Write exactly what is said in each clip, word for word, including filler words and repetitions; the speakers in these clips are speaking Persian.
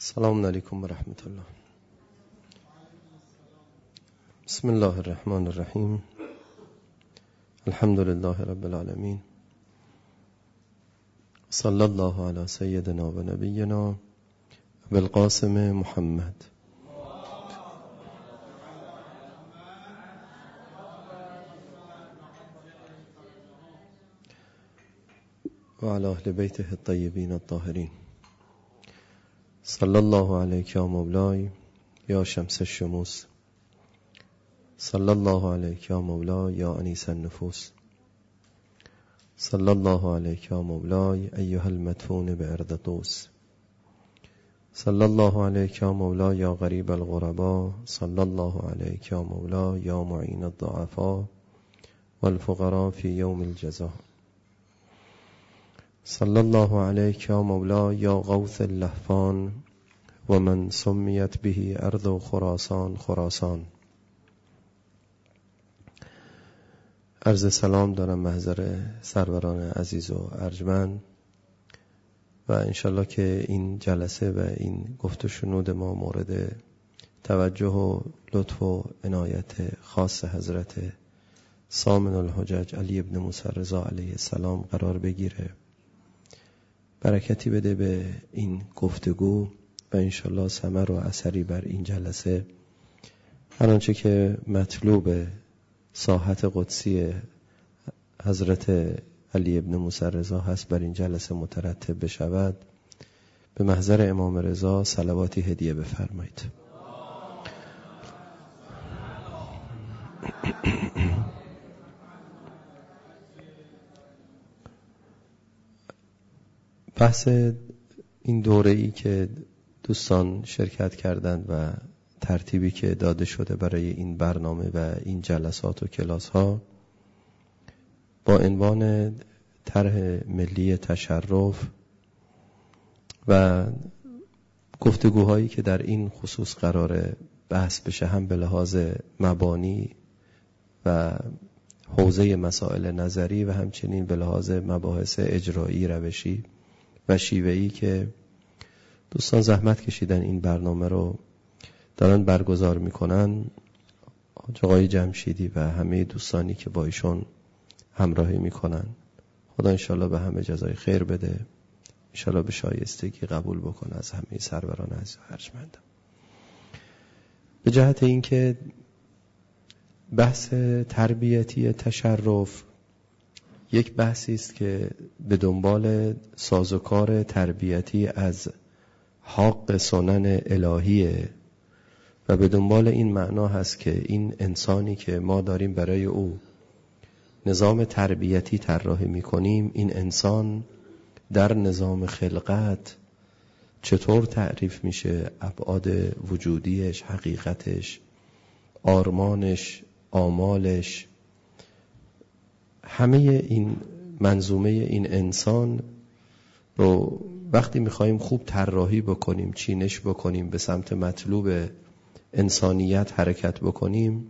السلام علیکم و رحمت الله. بسم الله الرحمن الرحیم. الحمد لله رب العالمین. صلی الله علی سیدنا و نبینا بالقاسم محمد و علی اهل بیته الطیبین الطاهرین. صلی الله علیک یا مولای یا شمس الشموس، صلی الله علیک یا مولای یا انیس النفوس، صلی الله علیک یا مولای ایها المدفون بارض طوس، صلی الله علیک یا مولای یا غریب الغربا، صلی الله علیک یا مولای یا معین الضعفا والفقراء فی یوم الجزا، صلی الله علیک یا مولا یا غوث اللهفان و من سمیت به ارض خراسان خراسان. عرض سلام دارم محضر سروران عزیز و ارجمند و انشالله که این جلسه و این گفت و شنود ما مورد توجه و لطف و عنایت خاص حضرت سامن الحجج علی ابن موسی رضا علیه السلام قرار بگیره، برکتی بده به این گفتگو و انشالله ثمر و اثری بر این جلسه، هر آنچه که مطلوب ساحت قدسی حضرت علی ابن موسی رضا هست بر این جلسه مترتب بشود. به محضر امام رضا صلواتی هدیه بفرمایید. بحث این دوره‌ای که دوستان شرکت کردند و ترتیبی که داده شده برای این برنامه و این جلسات و کلاس ها با عنوان طرح ملی تشرف و گفتگوهایی که در این خصوص قرار بحث بشه، هم به لحاظ مبانی و حوزه مسائل نظری و همچنین به لحاظ مباحث اجرایی روشی و شیوهی که دوستان زحمت کشیدن این برنامه رو دارن برگزار میکنن، آقای جمشیدی و همه دوستانی که با ایشون همراهی میکنن. خدا انشالله به همه جزای خیر بده، انشالله به شایستگی قبول بکنه از همه سروران عزیز و ارجمند. به جهت اینکه بحث تربیتی تشرف یک بحثی است که به دنبال سازوکار تربیتی از حق سنن الهیه و به دنبال این معنا هست که این انسانی که ما داریم برای او نظام تربیتی طراحی می‌کنیم، این انسان در نظام خلقت چطور تعریف میشه، ابعاد وجودیش، حقیقتش، آرمانش، آمالش، همه این منظومه این انسان رو وقتی میخواییم خوب طراحی بکنیم، چینش بکنیم، به سمت مطلوب انسانیت حرکت بکنیم،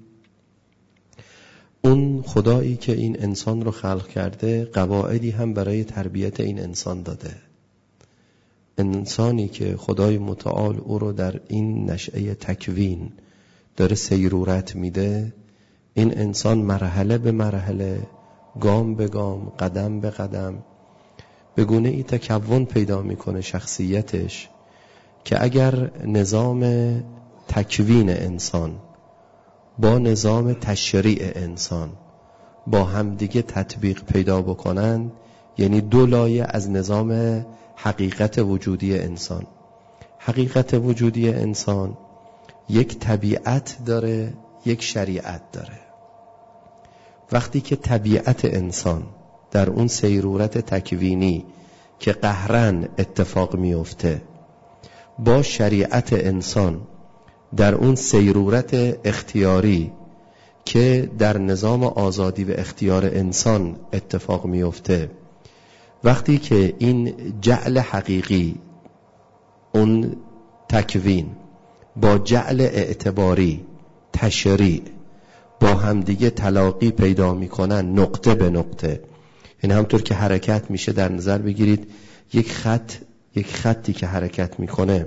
اون خدایی که این انسان رو خلق کرده قواعدی هم برای تربیت این انسان داده. انسانی که خدای متعال او رو در این نشأه تکوین داره سیرورت میده، این انسان مرحله به مرحله، گام به گام، قدم به قدم به گونه ای تکون پیدا میکنه شخصیتش که اگر نظام تکوین انسان با نظام تشریع انسان با همدیگه تطبیق پیدا بکنن، یعنی دو لایه از نظام حقیقت وجودی انسان. حقیقت وجودی انسان یک طبیعت داره، یک شریعت داره. وقتی که طبیعت انسان در اون سیرورت تکوینی که قهرن اتفاق میفته با شریعت انسان در اون سیرورت اختیاری که در نظام آزادی و اختیار انسان اتفاق میفته، وقتی که این جعل حقیقی، اون تکوین با جعل اعتباری، تشریع با همدیگه تلاقی پیدا میکنن نقطه به نقطه، یعنی همطور که حرکت میشه در نظر بگیرید یک خط یک خطی که حرکت میکنه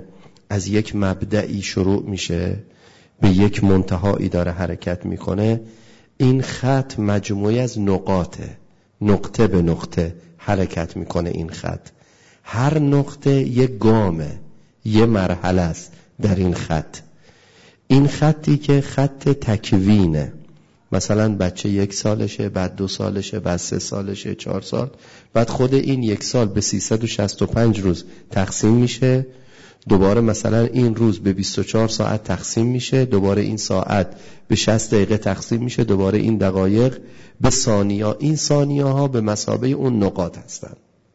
از یک مبدعی شروع میشه به یک منتهایی داره حرکت میکنه. این خط مجموعی از نقاطه، نقطه به نقطه حرکت میکنه. این خط هر نقطه یک گامه، یه مرحله است در این خط. این خطی که خط تکوینه، مثلا بچه یک سالشه، بعد دو سالشه، بعد سه سالشه، چهار سال، بعد خود این یک سال به سیصد و شصت و پنج روز تقسیم میشه، دوباره مثلا این روز به بیست و چهار ساعت تقسیم میشه، دوباره این ساعت به شصت دقیقه تقسیم میشه، دوباره این دقایق به ثانیه. این ثانیه ها به مثابه اون نقاط هستن،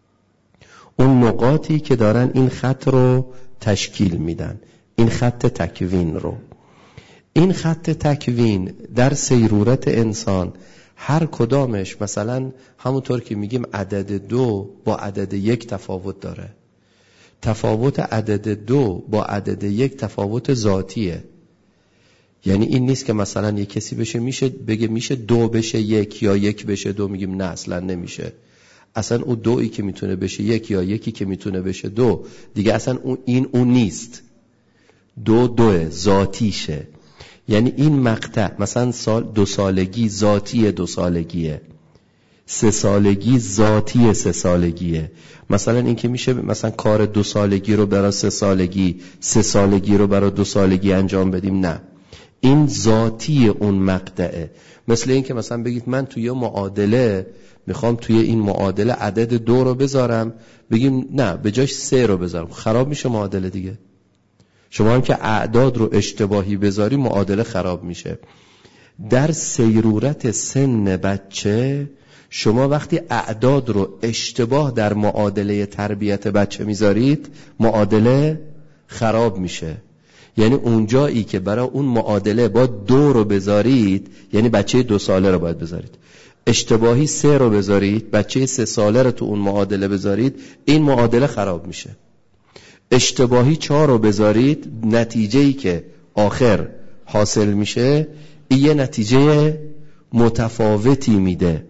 اون نقاطی که دارن این خط رو تشکیل میدن، این خط تکوین رو. این خط تکوین در سیرورت انسان هر کدامش، مثلا همونطور که میگیم عدد دو با عدد یک تفاوت داره. تفاوت عدد دو با عدد یک تفاوت ذاتیه. یعنی این نیست که مثلا یک کسی بشه میشه بگه میشه دو بشه یک یا یک بشه دو، میگیم نه اصلا نمیشه. اصلا اون دویی که میتونه بشه یک یا یکی که میتونه بشه دو دیگه اصلا اون این اون نیست. دو دوه ذاتیشه. یعنی این مقطع مثلا سال دو سالگی ذاتی دو سالگیه، سه سالگی ذاتی سه سالگیه. مثلا این که میشه مثلا کار دو سالگی رو برای سه سالگی، سه سالگی رو برای دو سالگی انجام بدیم، نه، این ذاتی اون مقطعه. مثل این که مثلا بگید من توی معادله میخوام توی این معادله عدد دو رو بذارم، بگیم نه به جاش سه رو بذارم، خراب میشه معادله دیگه. شما هم که اعداد رو اشتباهی بذاری معادله خراب میشه. در سیرورت سن بچه شما وقتی اعداد رو اشتباه در معادله تربیت بچه میذارید معادله خراب میشه. یعنی اونجایی که برای اون معادله با دو رو بذارید، یعنی بچه دو ساله رو باید بذارید، اشتباهی سه رو بذارید، بچه سه ساله رو تو اون معادله بذارید، این معادله خراب میشه. اشتباهی چهار رو بذارید، نتیجه‌ای که آخر حاصل میشه این یه نتیجه متفاوتی میده.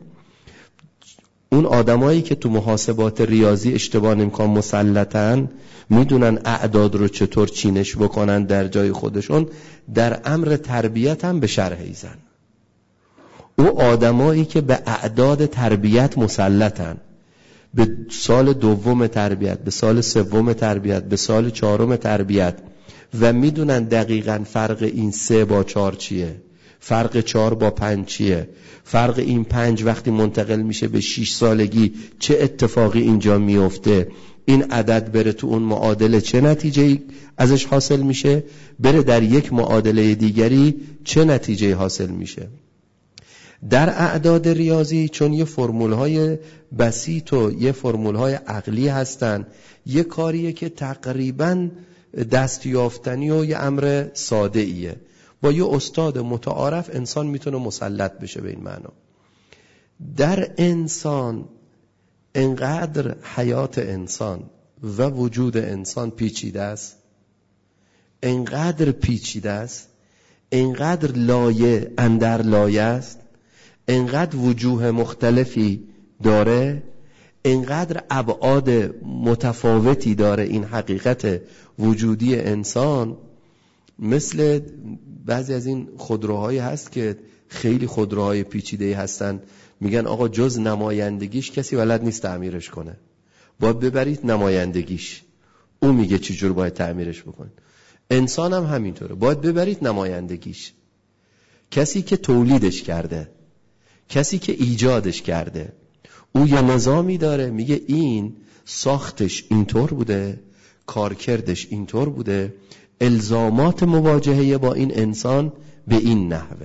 اون آدمایی که تو محاسبات ریاضی اشتباه نمی‌کنن مسلطن، میدونن اعداد رو چطور چینش بکنن در جای خودشون، در امر تربیت هم به شرح ایزن. او آدمایی که به اعداد تربیت مسلطن، به سال دوم تربیت، به سال سوم تربیت، به سال چهارم تربیت، و میدونن دقیقاً فرق این سه با چهار چیه، فرق چهار با پنج چیه، فرق این پنج وقتی منتقل میشه به شش سالگی چه اتفاقی اینجا میفته، این عدد بره تو اون معادله چه نتیجه ازش حاصل میشه، بره در یک معادله دیگری چه نتیجه حاصل میشه. در اعداد ریاضی چون یه فرمول‌های بسیط و یه فرمول‌های عقلی هستن، یه کاریه که تقریباً دستیافتنی و یه امر ساده ایه. با یه استاد متعارف انسان میتونه مسلط بشه به این معنا. در انسان انقدر حیات انسان و وجود انسان پیچیده است، انقدر پیچیده است، انقدر لایه اندر لایه است، انقدر وجوه مختلفی داره، انقدر ابعاد متفاوتی داره این حقیقت وجودی انسان. مثل بعضی از این خودروهایی هست که خیلی خودروهای پیچیده‌ای هستن، میگن آقا جز نمایندگیش کسی بلد نیست تعمیرش کنه، باید ببرید نمایندگیش، او میگه چی جور باید تعمیرش بکن. انسان هم همینطوره، باید ببرید نمایندگیش، کسی که تولیدش کرده، کسی که ایجادش کرده، او یه نظامی داره، میگه این ساختش اینطور بوده، کارکردش اینطور بوده، الزامات مواجهه با این انسان به این نحوه.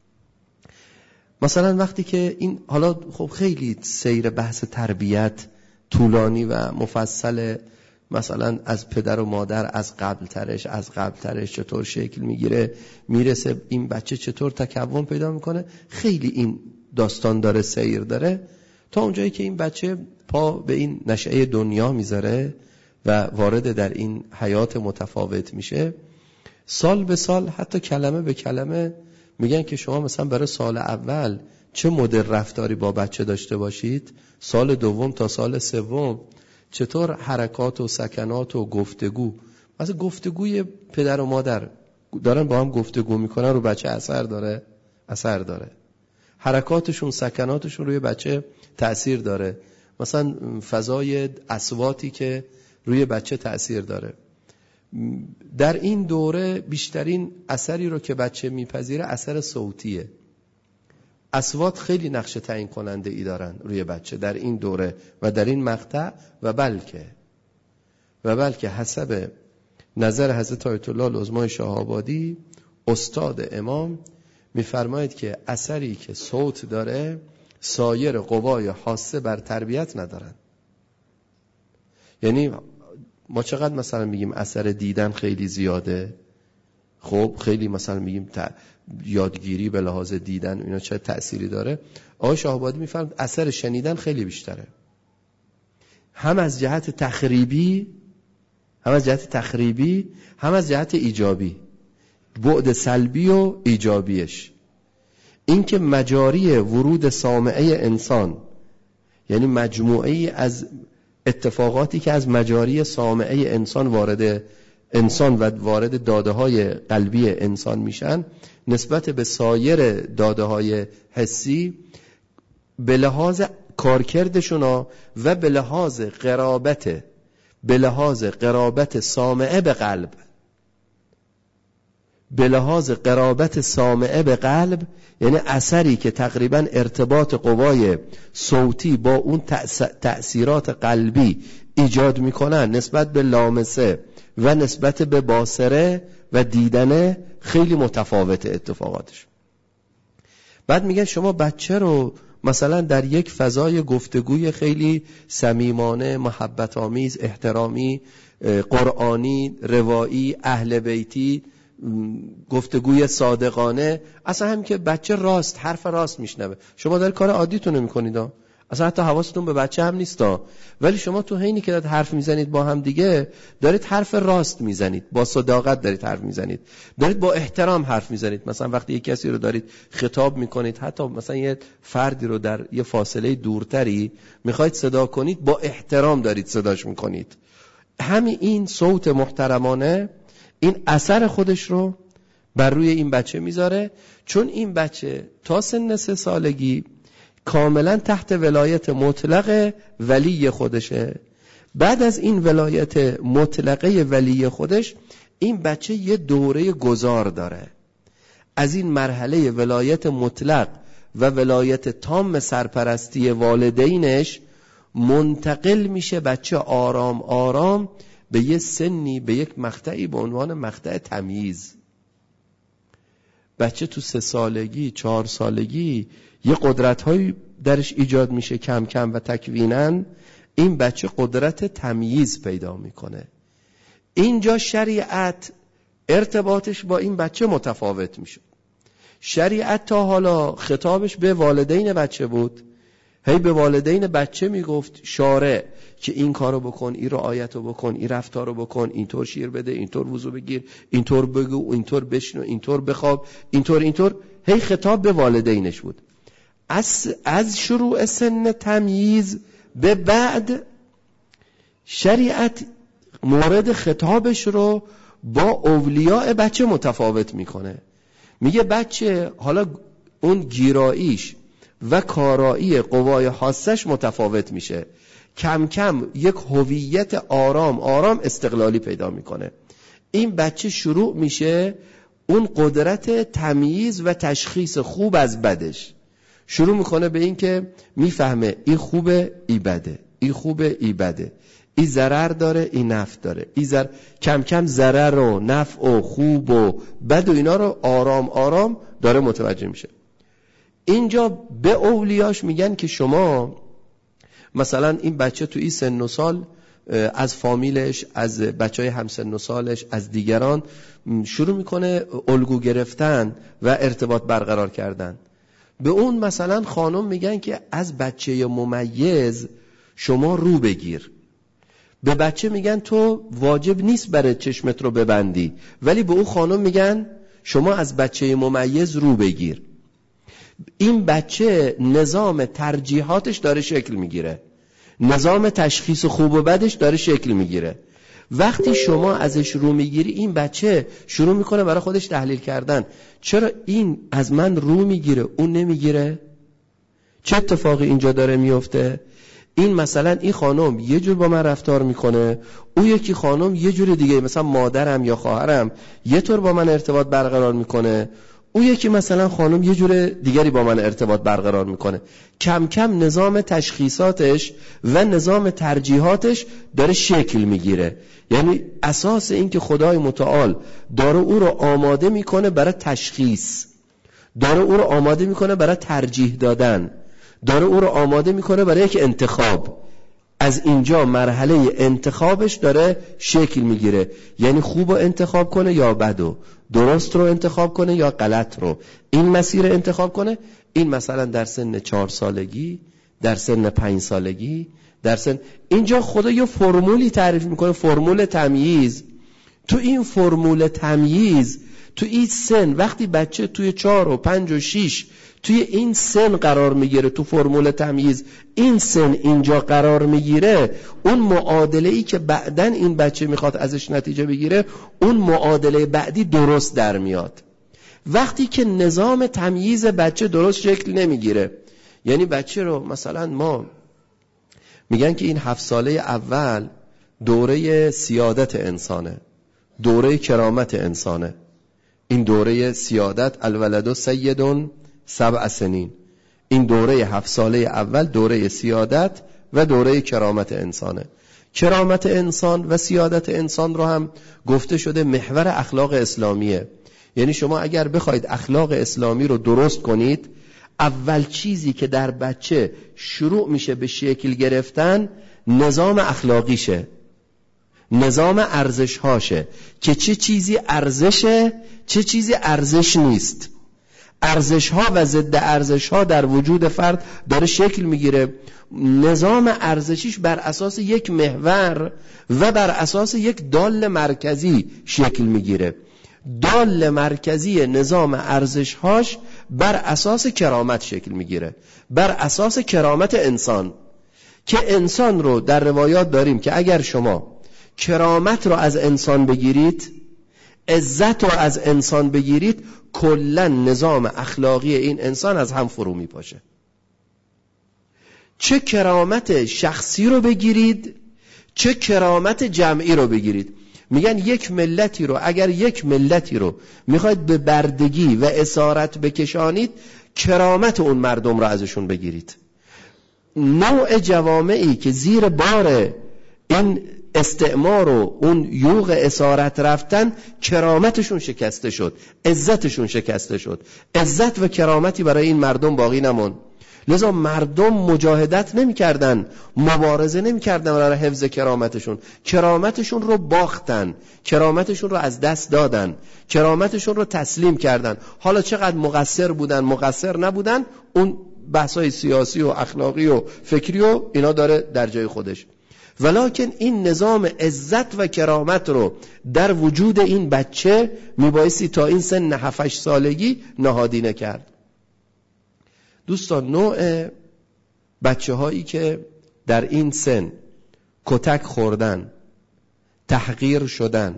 مثلا وقتی که این، حالا خب خیلی سیر بحث تربیت طولانی و مفصل، مثلا از پدر و مادر از قبل ترش از قبل ترش چطور شکل میگیره، میرسه این بچه چطور تکون پیدا میکنه، خیلی این داستان داره، سیر داره، تا اونجایی که این بچه پا به این نشأه دنیا میذاره و وارد در این حیات متفاوت میشه. سال به سال حتی کلمه به کلمه میگن که شما مثلا برای سال اول چه مدل رفتاری با بچه داشته باشید، سال دوم تا سال سوم چطور حرکات و سکنات و گفتگو مثلا گفتگوی پدر و مادر دارن با هم گفتگو میکنن رو بچه اثر داره اثر داره حرکاتشون سکناتشون روی بچه تأثیر داره. مثلا فضای اصواتی که روی بچه تأثیر داره. در این دوره بیشترین اثری رو که بچه میپذیره اثر صوتیه. اصوات خیلی نقش تعیین کننده ای دارن روی بچه در این دوره و در این مقطع و بلکه و بلکه حسب نظر حضرت آیت الله العظمای شاه‌آبادی استاد امام میفرماید که اثری که صوت داره سایر قوای حاسه بر تربیت ندارن. یعنی ما چقدر مثلا میگیم اثر دیدن خیلی زیاده، خب خیلی مثلا میگیم ت... یادگیری به لحاظ دیدن اینا چه تأثیری داره. آقای شاه‌آبادی میفرماید اثر شنیدن خیلی بیشتره، هم از جهت تخریبی هم از جهت تخریبی هم از جهت ایجابی، بعد سلبی و ایجابیش. این که مجاری ورود سامعه انسان، یعنی مجموعه از اتفاقاتی که از مجاری سامعه انسان وارد انسان و وارد داده های قلبی انسان میشن، نسبت به سایر داده های حسی به لحاظ کارکردشون و به لحاظ قرابت به لحاظ قرابت سامعه به قلب به لحاظ قرابت سامعه به قلب یعنی اثری که تقریبا ارتباط قوای صوتی با اون تأثیرات قلبی ایجاد میکنن نسبت به لامسه و نسبت به باصره و دیدنه خیلی متفاوت اتفاقاتش. بعد میگن شما بچه رو مثلا در یک فضای گفتگوی خیلی صمیمانه، محبت آمیز، احترامی، قرآنی، روایی، اهل بیتی، گفتگوی صادقانه، اصلا هم که بچه راست حرف راست میشنوه، شما در کار عادیتون رو میکنید ها. اصلا حتی حواستون به بچه هم نیست ها. ولی شما تو حینی که دارید حرف میزنید با هم دیگه دارید حرف راست میزنید، با صداقت دارید حرف میزنید، دارید با احترام حرف میزنید. مثلا وقتی یک کسی رو دارید خطاب میکنید، حتی مثلا یه فردی رو در یه فاصله دورتری میخواید صدا کنید، با احترام دارید صداش میکنید. همین این صوت محترمانه این اثر خودش رو بر روی این بچه میذاره، چون این بچه تا سن سه سالگی کاملا تحت ولایت مطلق ولی خودشه. بعد از این ولایت مطلقه ولی خودش این بچه یه دوره گذار داره. از این مرحله ولایت مطلق و ولایت تام سرپرستی والدینش منتقل میشه بچه آرام آرام به یه سنی، به یک مقطعی به عنوان مقطع تمییز. بچه تو سه سالگی چهار سالگی یه قدرت هایی درش ایجاد میشه کم کم و تکوینن این بچه قدرت تمییز پیدا میکنه. اینجا شریعت ارتباطش با این بچه متفاوت میشه. شریعت تا حالا خطابش به والدین بچه بود، هی به والدین بچه میگفت شارع که این کارو بکن، این رعایتو بکن، این رفتارو بکن، اینطور شیر بده، اینطور وضو بگیر، اینطور بگو، اینطور بشنو، اینطور بخواب، اینطور اینطور، هی خطاب به والدینش بود. از از شروع سن تمییز به بعد شریعت مورد خطابش رو با اولیاء بچه متفاوت میکنه. میگه بچه حالا اون گیراییش و کارایی قوای حاسش متفاوت میشه، کم کم یک هویت آرام آرام استقلالی پیدا میکنه. این بچه شروع میشه اون قدرت تمییز و تشخیص خوب از بدش، شروع میکنه به این که میفهمه این خوبه ای بده، این خوبه ای بده، این ضرر داره این نفع داره، این زر... کم کم ضرر و نفع و خوب و بد و اینا رو آرام آرام داره متوجه میشه. اینجا به اولیاش میگن که شما مثلا این بچه تو این سن و سال از فامیلش، از بچهای همسن و سالش، از دیگران شروع میکنه الگو گرفتن و ارتباط برقرار کردن. به اون مثلا خانم میگن که از بچه ممیز شما رو بگیر. به بچه میگن تو واجب نیست برای چشمت رو ببندی، ولی به اون خانم میگن شما از بچه ممیز رو بگیر. این بچه نظام ترجیحاتش داره شکل میگیره، نظام تشخیص خوب و بدش داره شکل میگیره وقتی شما ازش رو میگیری این بچه شروع میکنه برای خودش تحلیل کردن، چرا این از من رو میگیره اون نمیگیره؟ چه اتفاقی اینجا داره میفته؟ این مثلا این خانم یه جور با من رفتار میکنه، اون یکی خانم یه جور دیگه، مثلا مادرم یا خواهرم یه طور با من ارتباط برقرار میکنه، اون یکی مثلا خانم یه جور دیگری با من ارتباط برقرار میکنه. کم کم نظام تشخیصاتش و نظام ترجیحاتش داره شکل میگیره. یعنی اساس این که خدای متعال داره او رو آماده میکنه برای تشخیص، داره او رو آماده میکنه برای ترجیح دادن، داره او رو آماده میکنه برای یک انتخاب. از اینجا مرحله انتخابش داره شکل میگیره، یعنی خوب رو انتخاب کنه یا بدو، درست رو انتخاب کنه یا غلط رو، این مسیر انتخاب کنه. این مثلا در سن چهار سالگی، در سن پنج سالگی، در سن اینجا خدا یه فرمولی تعریف میکنه، فرمول تمییز. تو این فرمول تمییز تو این سن وقتی بچه توی چهار و پنج و شیش توی این سن قرار میگیره، تو فرمول تمییز این سن اینجا قرار میگیره، اون معادله ای که بعدن این بچه میخواد ازش نتیجه بگیره اون معادله بعدی درست در میاد. وقتی که نظام تمییز بچه درست شکل نمیگیره، یعنی بچه رو مثلا ما میگن که این هفت ساله اول دوره سیادت انسانه، دوره کرامت انسانه. این دوره سیادت، الولد سیدون سبع سنین، این دوره هفت ساله اول دوره سیادت و دوره کرامت انسانه. کرامت انسان و سیادت انسان رو هم گفته شده محور اخلاق اسلامیه. یعنی شما اگر بخواید اخلاق اسلامی رو درست کنید، اول چیزی که در بچه شروع میشه به شکل گرفتن نظام اخلاقیشه، نظام ارزش هاشه که چه چیزی ارزشه چه چیزی ارزش نیست. ارزش ها و ضد ارزش ها در وجود فرد داره شکل میگیره. نظام ارزشیش بر اساس یک محور و بر اساس یک دال مرکزی شکل میگیره. دال مرکزی نظام ارزش هاش بر اساس کرامت شکل میگیره، بر اساس کرامت انسان. که انسان رو در روایات داریم که اگر شما کرامت رو از انسان بگیرید، عزت رو از انسان بگیرید، کلا نظام اخلاقی این انسان از هم فرو میپاشه. چه کرامت شخصی رو بگیرید چه کرامت جمعی رو بگیرید. میگن یک ملتی رو اگر یک ملتی رو میخواید به بردگی و اسارت بکشانید، کرامت اون مردم رو ازشون بگیرید. نوع جوامعی که زیر بار این استعمار و اون یوغ اسارت رفتن، کرامتشون شکسته شد، عزتشون شکسته شد، عزت و کرامتی برای این مردم باقی نموند. لذا مردم مجاهدت نمی کردن، مبارزه نمی کردن برای حفظ کرامتشون. کرامتشون رو باختن، کرامتشون رو از دست دادن، کرامتشون رو تسلیم کردن. حالا چقدر مقصر بودن مقصر نبودن، اون بحثای سیاسی و اخلاقی و فکری و اینا داره در جای خودش. ولکن این نظام عزت و کرامت رو در وجود این بچه میبایستی تا این سن هفت هشت سالگی نهادینه کرد. دوستان، نوع بچه هایی که در این سن کتک خوردن، تحقیر شدن،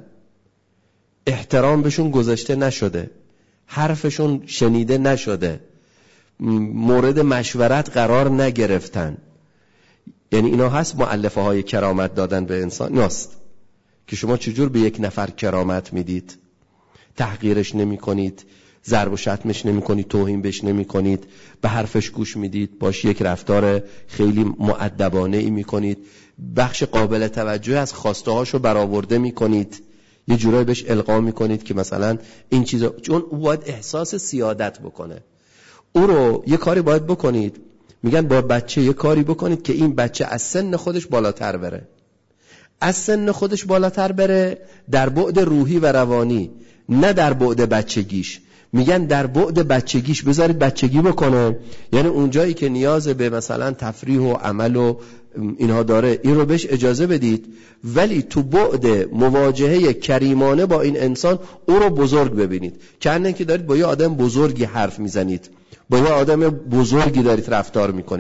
احترام بهشون گذاشته نشده، حرفشون شنیده نشده، مورد مشورت قرار نگرفتن، یعنی اینا هست مؤلفه های کرامت دادن به انسان. ناست که شما چجور به یک نفر کرامت میدید؟ تحقیرش نمی کنید، ضرب و شتمش نمی کنید، توهین بهش نمی کنید، به حرفش گوش میدید، باش یک رفتار خیلی مؤدبانه ای می کنید، بخش قابل توجه از خواسته هاشو برآورده می کنید، یه جورایی بهش القا می کنید که مثلا این چیزا، چون او باید احساس سیادت بکنه. او رو یه کاری باید بکنید، میگن با بچه یه کاری بکنید که این بچه از سن خودش بالاتر بره، از سن خودش بالاتر بره در بعد روحی و روانی، نه در بعد بچگیش. میگن در بعد بچگیش بذارید بچگی بکنه، یعنی اونجایی که نیاز به مثلا تفریح و عمل و اینها داره این رو بهش اجازه بدید، ولی تو بعد مواجهه کریمانه با این انسان او رو بزرگ ببینید، کانه که دارید با یه آدم بزرگی حرف میزنید، با یه آدم بزرگی دارید رفتار میکنید.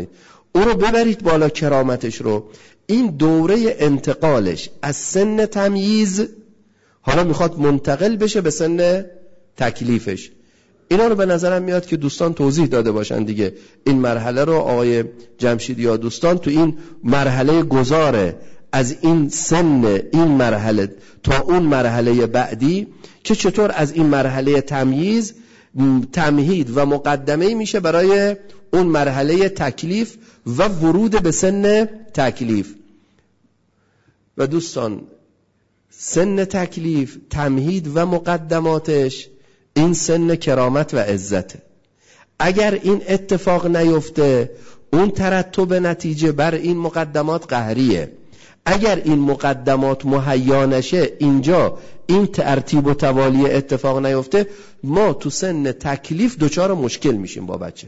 او رو ببرید بالا، کرامتش رو. این دوره انتقالش از سن تمییز حالا میخواد منتقل بشه به سن تکلیفش. اینا رو به نظرم میاد که دوستان توضیح داده باشن دیگه. این مرحله رو آقای جمشیدی یا دوستان تو این مرحله گذاره از این سن این مرحله تا اون مرحله بعدی که چطور از این مرحله تمییز تمهید و مقدمه میشه برای اون مرحله تکلیف و ورود به سن تکلیف. و دوستان سن تکلیف، تمهید و مقدماتش این سن کرامت و عزته. اگر این اتفاق نیفته اون ترتب نتیجه بر این مقدمات قهریه. اگر این مقدمات مهیا نشه، اینجا این ترتیب و توالی اتفاق نیفته، ما تو سن تکلیف دچار مشکل میشیم با بچه.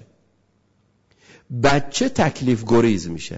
بچه تکلیف گریز میشه.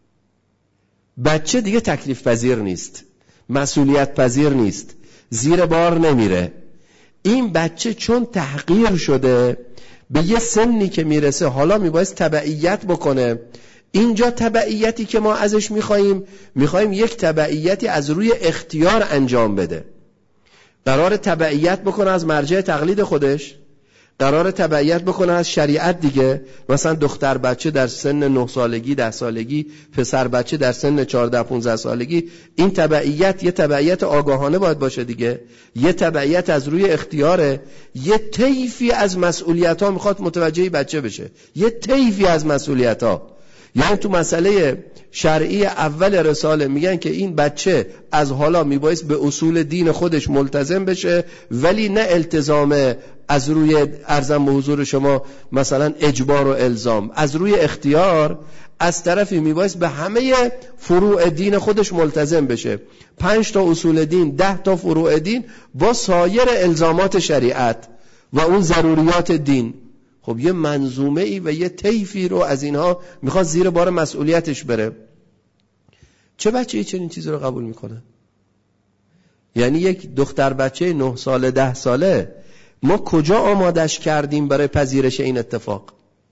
بچه دیگه تکلیف پذیر نیست، مسئولیت پذیر نیست، زیر بار نمیره. این بچه چون تحقیر شده به یه سنی که میرسه حالا میبایست تبعیت بکنه. اینجا تبعیتی که ما ازش میخواییم میخواییم یک تبعیتی از روی اختیار انجام بده. قرار تبعیت بکنه از مرجع تقلید خودش، قرار تبعیت بکنه از شریعت دیگه. مثلا دختر بچه در سن نه سالگی ده سالگی، پسر بچه در سن چهارده پانزده سالگی، این تبعیت یه تبعیت آگاهانه باید باشه دیگه. یه تبعیت از روی اختیاره. یه طیفی از مسئولیت ها میخواد متوجه بچه بشه، یه طیفی از مسئولیت ها. یعنی تو مسئله شرعی اول رساله میگن که این بچه از حالا میبایست به اصول دین خودش ملتزم بشه، ولی نه التزام از روی ارزم به حضور شما مثلا اجبار و الزام، از روی اختیار. از طرفی میبایست به همه فروع دین خودش ملتزم بشه، پنج تا اصول دین، ده تا فروع دین با سایر الزامات شریعت و اون ضروریات دین. خب یه منظومه ای و یه طیفی رو از اینها میخواد زیر بار مسئولیتش بره. چه بچه‌ای چنین چیزی رو قبول میکنه؟ یعنی یک دختر بچه نه ساله ده ساله ما کجا آمادش کردیم برای پذیرش این اتفاق؟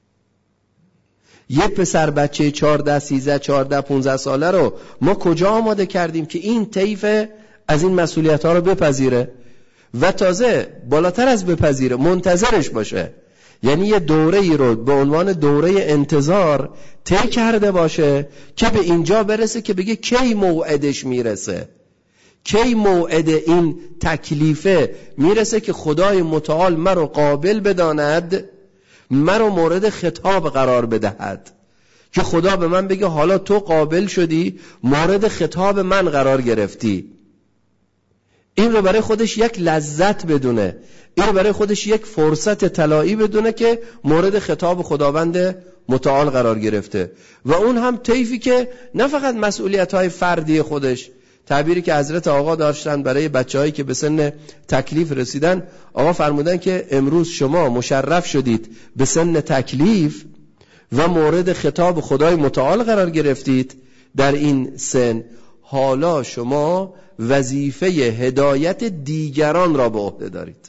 یک پسر بچه چهارده سیزده چهارده پانزده ساله رو ما کجا آماده کردیم که این طیف از این مسئولیت ها رو بپذیره و تازه بالاتر از بپذیره منتظرش باشه؟ یعنی یه دوره ای رو به عنوان دوره انتظار طی کرده باشه که به اینجا برسه که بگه کی موعدش میرسه، کی موعد این تکلیفه میرسه که خدای متعال مرا قابل بداند، مرا مورد خطاب قرار بدهد، که خدا به من بگه حالا تو قابل شدی، مورد خطاب من قرار گرفتی. این رو برای خودش یک لذت بدونه، این رو برای خودش یک فرصت طلایی بدونه که مورد خطاب خداوند متعال قرار گرفته. و اون هم طیفی که نه فقط مسئولیت‌های فردی خودش، تعبیری که حضرت آقا داشتن برای بچه‌هایی که به سن تکلیف رسیدن، آقا فرمودن که امروز شما مشرف شدید به سن تکلیف و مورد خطاب خدای متعال قرار گرفتید در این سن، حالا شما وظیفه هدایت دیگران را به عهده دارید.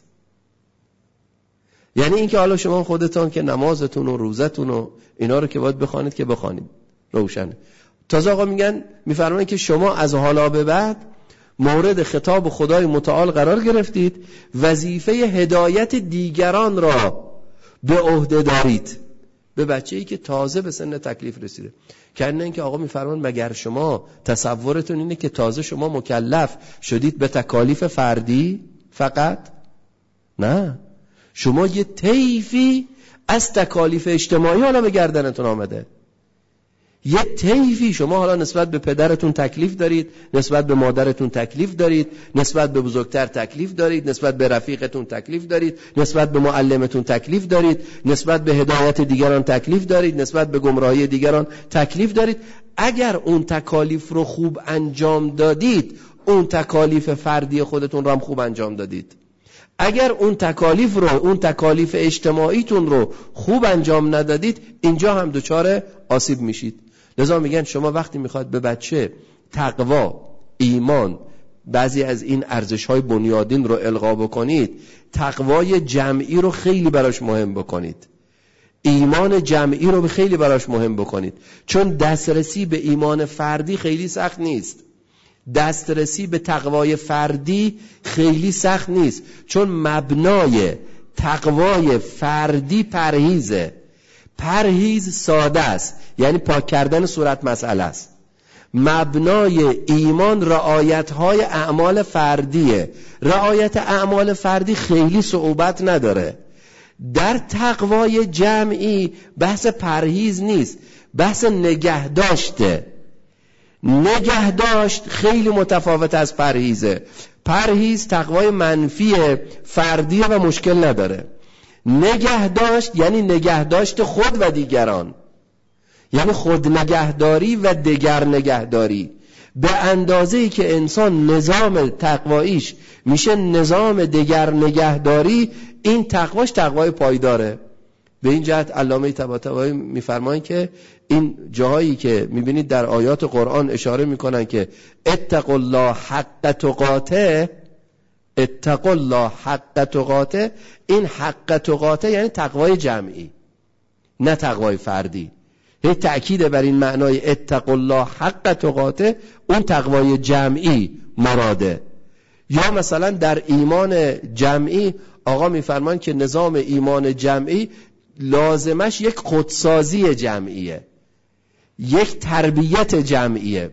یعنی این که حالا شما خودتان که نمازتون و روزتون و اینا رو که باید بخوانید که بخوانید روشنه. تازه آقا میگن میفرماین که شما از حالا به بعد مورد خطاب خدای متعال قرار گرفتید، وظیفه هدایت دیگران را به عهده دارید به بچه‌ای که تازه به سن تکلیف رسیده. کنه این که آقا میفرمان مگر شما تصورتون اینه که تازه شما مکلف شدید به تکالیف فردی فقط؟ نه، شما یه طیفی از تکالیف اجتماعی حالا به گردنتون آمده. یه طیفی شما حالا نسبت به پدرتون تکلیف دارید، نسبت به مادرتون تکلیف دارید، نسبت به بزرگتر تکلیف دارید، نسبت به رفیقتون تکلیف دارید، نسبت به معلمتون تکلیف دارید، نسبت به هدایت دیگران تکلیف دارید، نسبت به گمراهی دیگران تکلیف دارید. اگر اون تکالیف رو خوب انجام دادید، اون تکالیف فردی خودتون رو هم خوب انجام دادید. اگر اون تکالیف رو اون تکالیف اجتماعیتون رو خوب انجام ندادید، اینجا هم دچار آسیب میشید. لذا میگن شما وقتی میخواد به بچه تقوا، ایمان، بعضی از این ارزش‌های بنیادین رو القا بکنید، تقوای جمعی رو خیلی براش مهم بکنید. ایمان جمعی رو به خیلی براش مهم بکنید، چون دسترسی به ایمان فردی خیلی سخت نیست. دسترسی به تقوای فردی خیلی سخت نیست، چون مبنای تقوای فردی پرهیزه. پرهیز ساده است، یعنی پاک کردن صورت مسئله است. مبنای ایمان رعایت‌های اعمال فردیه. رعایت اعمال فردی خیلی صعوبت نداره. در تقوای جمعی بحث پرهیز نیست، بحث نگهداشته. نگهداشت خیلی متفاوت از پرهیزه. پرهیز تقوای منفی فردیه و مشکل نداره. نگهداشت یعنی نگهداشت خود و دیگران، یعنی خود نگهداری و دیگر نگهداری. به اندازه‌ای که انسان نظام تقواییش میشه نظام دیگر نگهداری، این تقواش تقوای پایداره. به این جهت علامه طباطبایی میفرمایند که این جاهایی که میبینید در آیات قرآن اشاره میکنن که اتقوا الله حق تقاته، اتقوا الله حق تقاته، این حق تقاته یعنی تقوای جمعی نه تقوای فردی. هی تأکید بر این معنای اتقوا الله حق تقاته، اون تقوای جمعی مراده. یا مثلا در ایمان جمعی آقا میفرمان که نظام ایمان جمعی لازمش یک خودسازی جمعیه، یک تربیت جمعیه.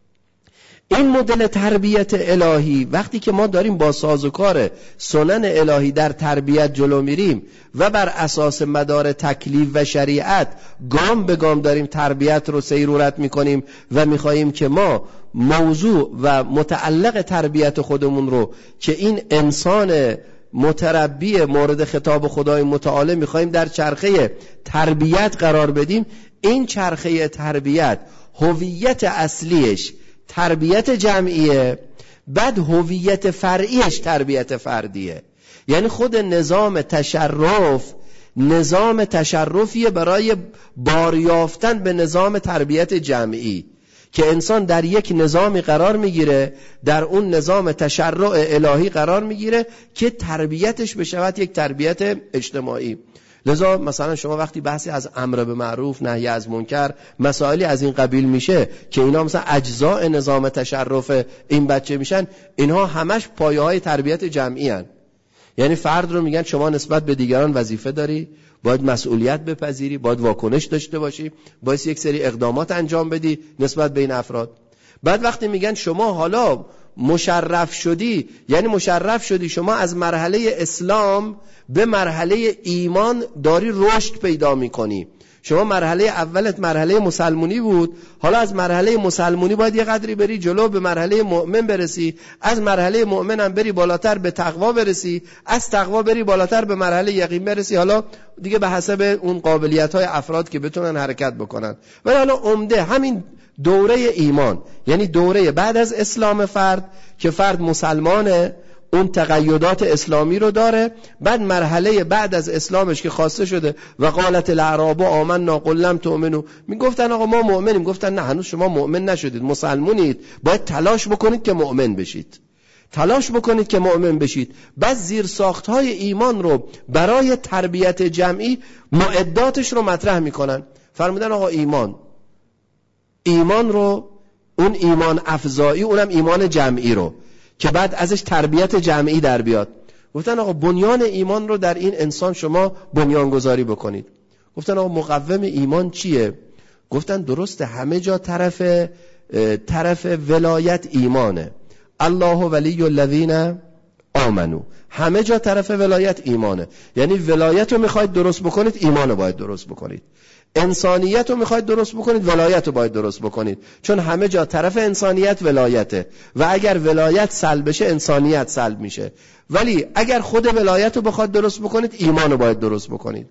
این مدل تربیت الهی وقتی که ما داریم با سازوکار سنن الهی در تربیت جلو میریم و بر اساس مدار تکلیف و شریعت گام به گام داریم تربیت رو سیرورت میکنیم و میخواییم که ما موضوع و متعلق تربیت خودمون رو که این انسان متربی مورد خطاب خدای متعال میخواییم در چرخه تربیت قرار بدیم، این چرخه تربیت هویت اصلیش تربیت جمعیه، بعد هویت فرعیش تربیت فردیه. یعنی خود نظام تشرف نظام تشرفیه برای باریافتن به نظام تربیت جمعی که انسان در یک نظامی قرار میگیره، در اون نظام تشرع الهی قرار میگیره که تربیتش بشود یک تربیت اجتماعی. لذا مثلا شما وقتی بحثی از امر به معروف نهی از منکر مسائلی از این قبیل میشه که اینا مثلا اجزاء نظام تشرف این بچه میشن، اینها همش پایه های تربیت جمعی هن. یعنی فرد رو میگن شما نسبت به دیگران وظیفه داری، باید مسئولیت بپذیری، باید واکنش داشته باشی، باید یک سری اقدامات انجام بدی نسبت به این افراد. بعد وقتی میگن شما حالا مشرف شدی، یعنی مشرف شدی شما از مرحله اسلام به مرحله ایمان داری رشد پیدا میکنی. شما مرحله اولت مرحله مسلمونی بود، حالا از مرحله مسلمونی باید یه قدری بری جلو به مرحله مؤمن برسی، از مرحله مؤمن هم بری بالاتر به تقوا برسی، از تقوا بری بالاتر به مرحله یقین برسی، حالا دیگه به حسب اون قابلیت‌های افراد که بتونن حرکت بکنن. ولی حالا عمده همین دوره ایمان، یعنی دوره بعد از اسلام فرد که فرد مسلمانه، اون تقیدات اسلامی رو داره، بعد مرحله بعد از اسلامش که خواسته شده و قالت الاعراب آمنا قل لم تؤمنوا، میگفتن آقا ما مؤمنیم، گفتن نه هنوز شما مؤمن نشدید، مسلمونید، باید تلاش بکنید که مؤمن بشید، تلاش بکنید که مؤمن بشید. بعد زیر ساختهای ایمان رو برای تربیت جمعی معداتش رو مطرح میکنن. فرمودن آقا ایمان ایمان رو، اون ایمان افزایی، اونم ایمان جمعی رو که بعد ازش تربیت جمعی در بیاد. گفتن آقا بنیان ایمان رو در این انسان شما بنیانگذاری بکنید. گفتن آقا مقوم ایمان چیه؟ گفتن درسته همه جا طرف طرف ولایت ایمانه، الله ولی الذین آمنو، همه جا طرف ولایت ایمانه. یعنی ولایت رو میخواید درست بکنید، ایمان رو باید درست بکنید. انسانیت رو میخواید درست بکنید، ولایت رو باید درست بکنید، چون همه جا طرف انسانیت ولایته و اگر ولایت سلب بشه انسانیت سلب میشه. ولی اگر خود ولایت رو بخواد درست بکنید، ایمان رو باید درست بکنید.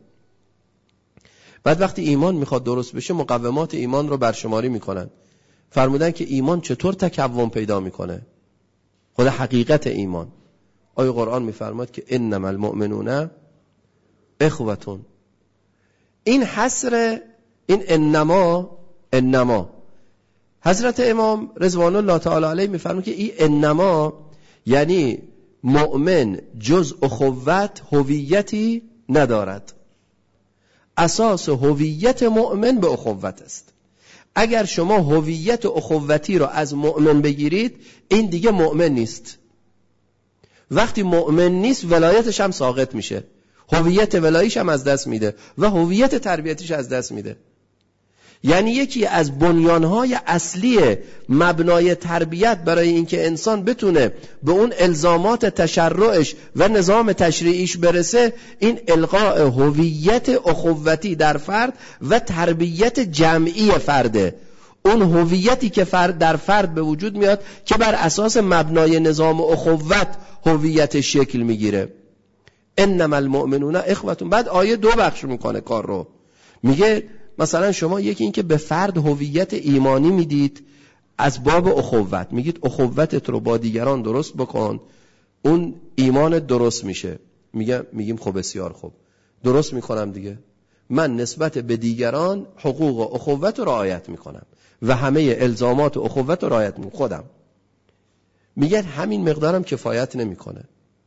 بعد وقتی ایمان میخواد درست بشه مقومات ایمان رو برشماری میکنن. فرمودن که ایمان چطور تکون پیدا میکنه، خود حقیقت ایمان. آیه قرآن میفرماد که انما المؤمنون اخوتون. این حصر این انما انما حضرت امام رضوان الله تعالی علیه میفرماد که این انما یعنی مؤمن جز اخوت هویتی ندارد. اساس هویت مؤمن به اخوت است. اگر شما هویت اخوتی رو از مؤمن بگیرید، این دیگه مؤمن نیست. وقتی مؤمن نیست ولایتش هم ساقط میشه، هویت ولاییش هم از دست میده و هویت تربیتیش از دست میده. یعنی یکی از بنیانهای اصلی مبنای تربیت برای اینکه انسان بتونه به اون الزامات تشرعش و نظام تشریعیش برسه، این القاء هویت اخوتی در فرد و تربیت جمعی فرده. اون هویتی که فرد در فرد به وجود میاد که بر اساس مبنای نظام اخوت هویت شکل میگیره. انما المؤمنون اخوتون. بعد آیه دو بخش میکنه کار رو، میگه مثلا شما یکی این که به فرد هویت ایمانی میدید از باب اخوت، میگید اخوتت رو با دیگران درست بکن، اون ایمان درست میشه. میگه میگیم خب بسیار خوب، درست میکنم دیگه، من نسبت به دیگران حقوق اخوت رو رعایت میکنم و همه الزامات اخوت رو رعایت میکنم خودم. میگه همین مقدارم کفایت نمیکنه.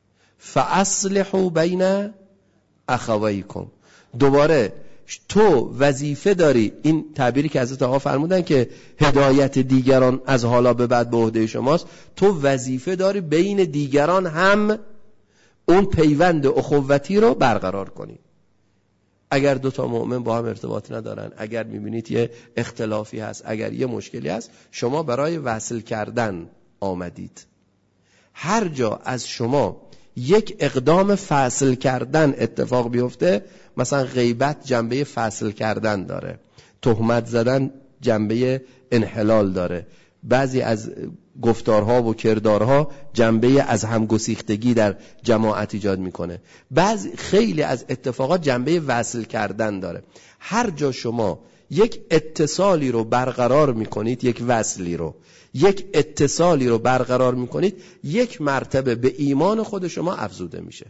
فاصلحوا بین اخویکم. دوباره تو وظیفه داری، این تعبیری که حضرت آقا فرمودن که هدایت دیگران از حالا به بعد به عهده شماست، تو وظیفه داری بین دیگران هم اون پیوند اخوتی رو برقرار کنی. اگر دوتا مؤمن با هم ارتباط ندارن، اگر میبینید یه اختلافی هست، اگر یه مشکلی هست، شما برای وصل کردن آمدید. هر جا از شما یک اقدام فصل کردن اتفاق بیفته، مثلا غیبت جنبه فصل کردن داره، تهمت زدن جنبه انحلال داره، بعضی از گفتارها و کردارها جنبه از همگسیختگی در جماعت ایجاد میکنه، بعضی خیلی از اتفاقات جنبه وصل کردن داره. هر جا شما یک اتصالی رو برقرار میکنید، یک وصلی رو، یک اتصالی رو برقرار میکنید، یک مرتبه به ایمان خود شما افزوده میشه.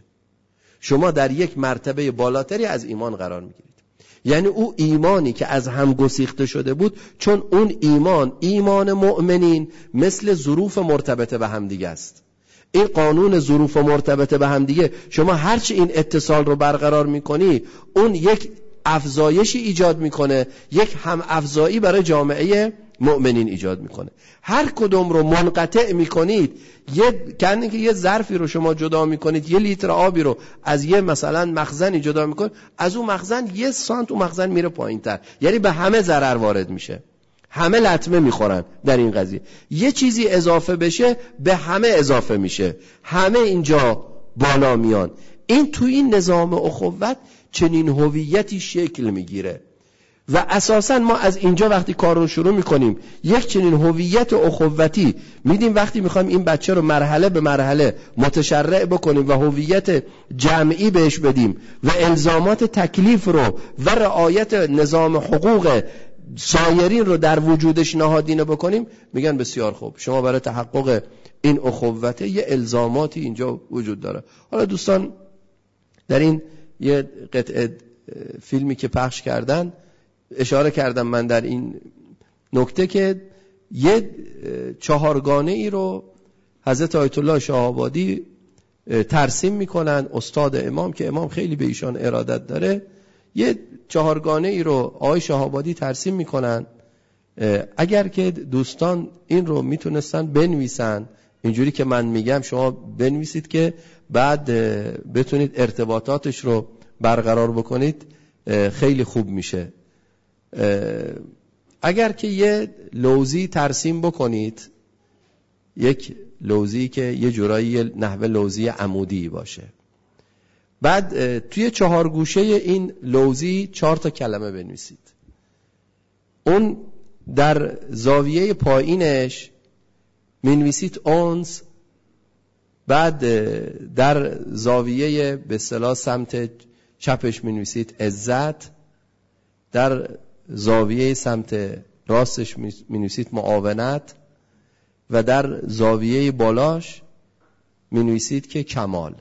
شما در یک مرتبه بالاتری از ایمان قرار میگیرید. یعنی او ایمانی که از هم گسیخته شده بود، چون اون ایمان ایمان مؤمنین مثل ظروف مرتبط به هم دیگه است. این قانون ظروف مرتبط به هم دیگه، شما هرچی این اتصال رو برقرار میکنی، اون یک افزایشی ایجاد میکنه، یک هم افزایی برای جامعه مؤمنین ایجاد میکنه. هر کدوم رو منقطع میکنید، یه کنی که یه ظرفی رو شما جدا میکنید، یه لیتر آبی رو از یه مثلا مخزنی جدا میکنید، از اون مخزن یه سانت اون مخزن میره پایینتر، یعنی به همه ضرر وارد میشه، همه لطمه میخورن در این قضیه. یه چیزی اضافه بشه به همه اضافه میشه، همه اینجا بالا میان. این تو این نظام اخوت چنین هویتی شکل میگیره و اساسا ما از اینجا وقتی کار رو شروع میکنیم، یک چنین هویت اخوتی میدیم. وقتی میخوایم این بچه رو مرحله به مرحله متشرع بکنیم و هویت جمعی بهش بدیم و الزامات تکلیف رو و رعایت نظام حقوق سایرین رو در وجودش نهادینه بکنیم، میگن بسیار خوب، شما برای تحقق این اخوت یه الزاماتی اینجا وجود داره. حالا دوستان در این یه قطعه فیلمی که پخش کردن اشاره کردم من در این نکته که یه چهارگانه ای رو حضرت آیت الله شاه آبادی ترسیم میکنن، استاد امام که امام خیلی به ایشان ارادت داره، یه چهارگانه ای رو آقای شاه آبادی ترسیم میکنن. اگر که دوستان این رو میتونستن بنویسن اینجوری که من میگم، شما بنویسید که بعد بتونید ارتباطاتش رو برقرار بکنید، خیلی خوب میشه. اگر که یه لوزی ترسیم بکنید، یک لوزی که یه جورایی نحوه لوزی عمودی باشه، بعد توی چهار گوشه این لوزی چهار تا کلمه بنویسید. اون در زاویه پایینش مینویسید اونس، بعد در زاویه به اصطلاح سمت چپش مینویسید عزت، در زاویه سمت راستش مینویسید معاونت و در زاویه بالاش مینویسید که کمال.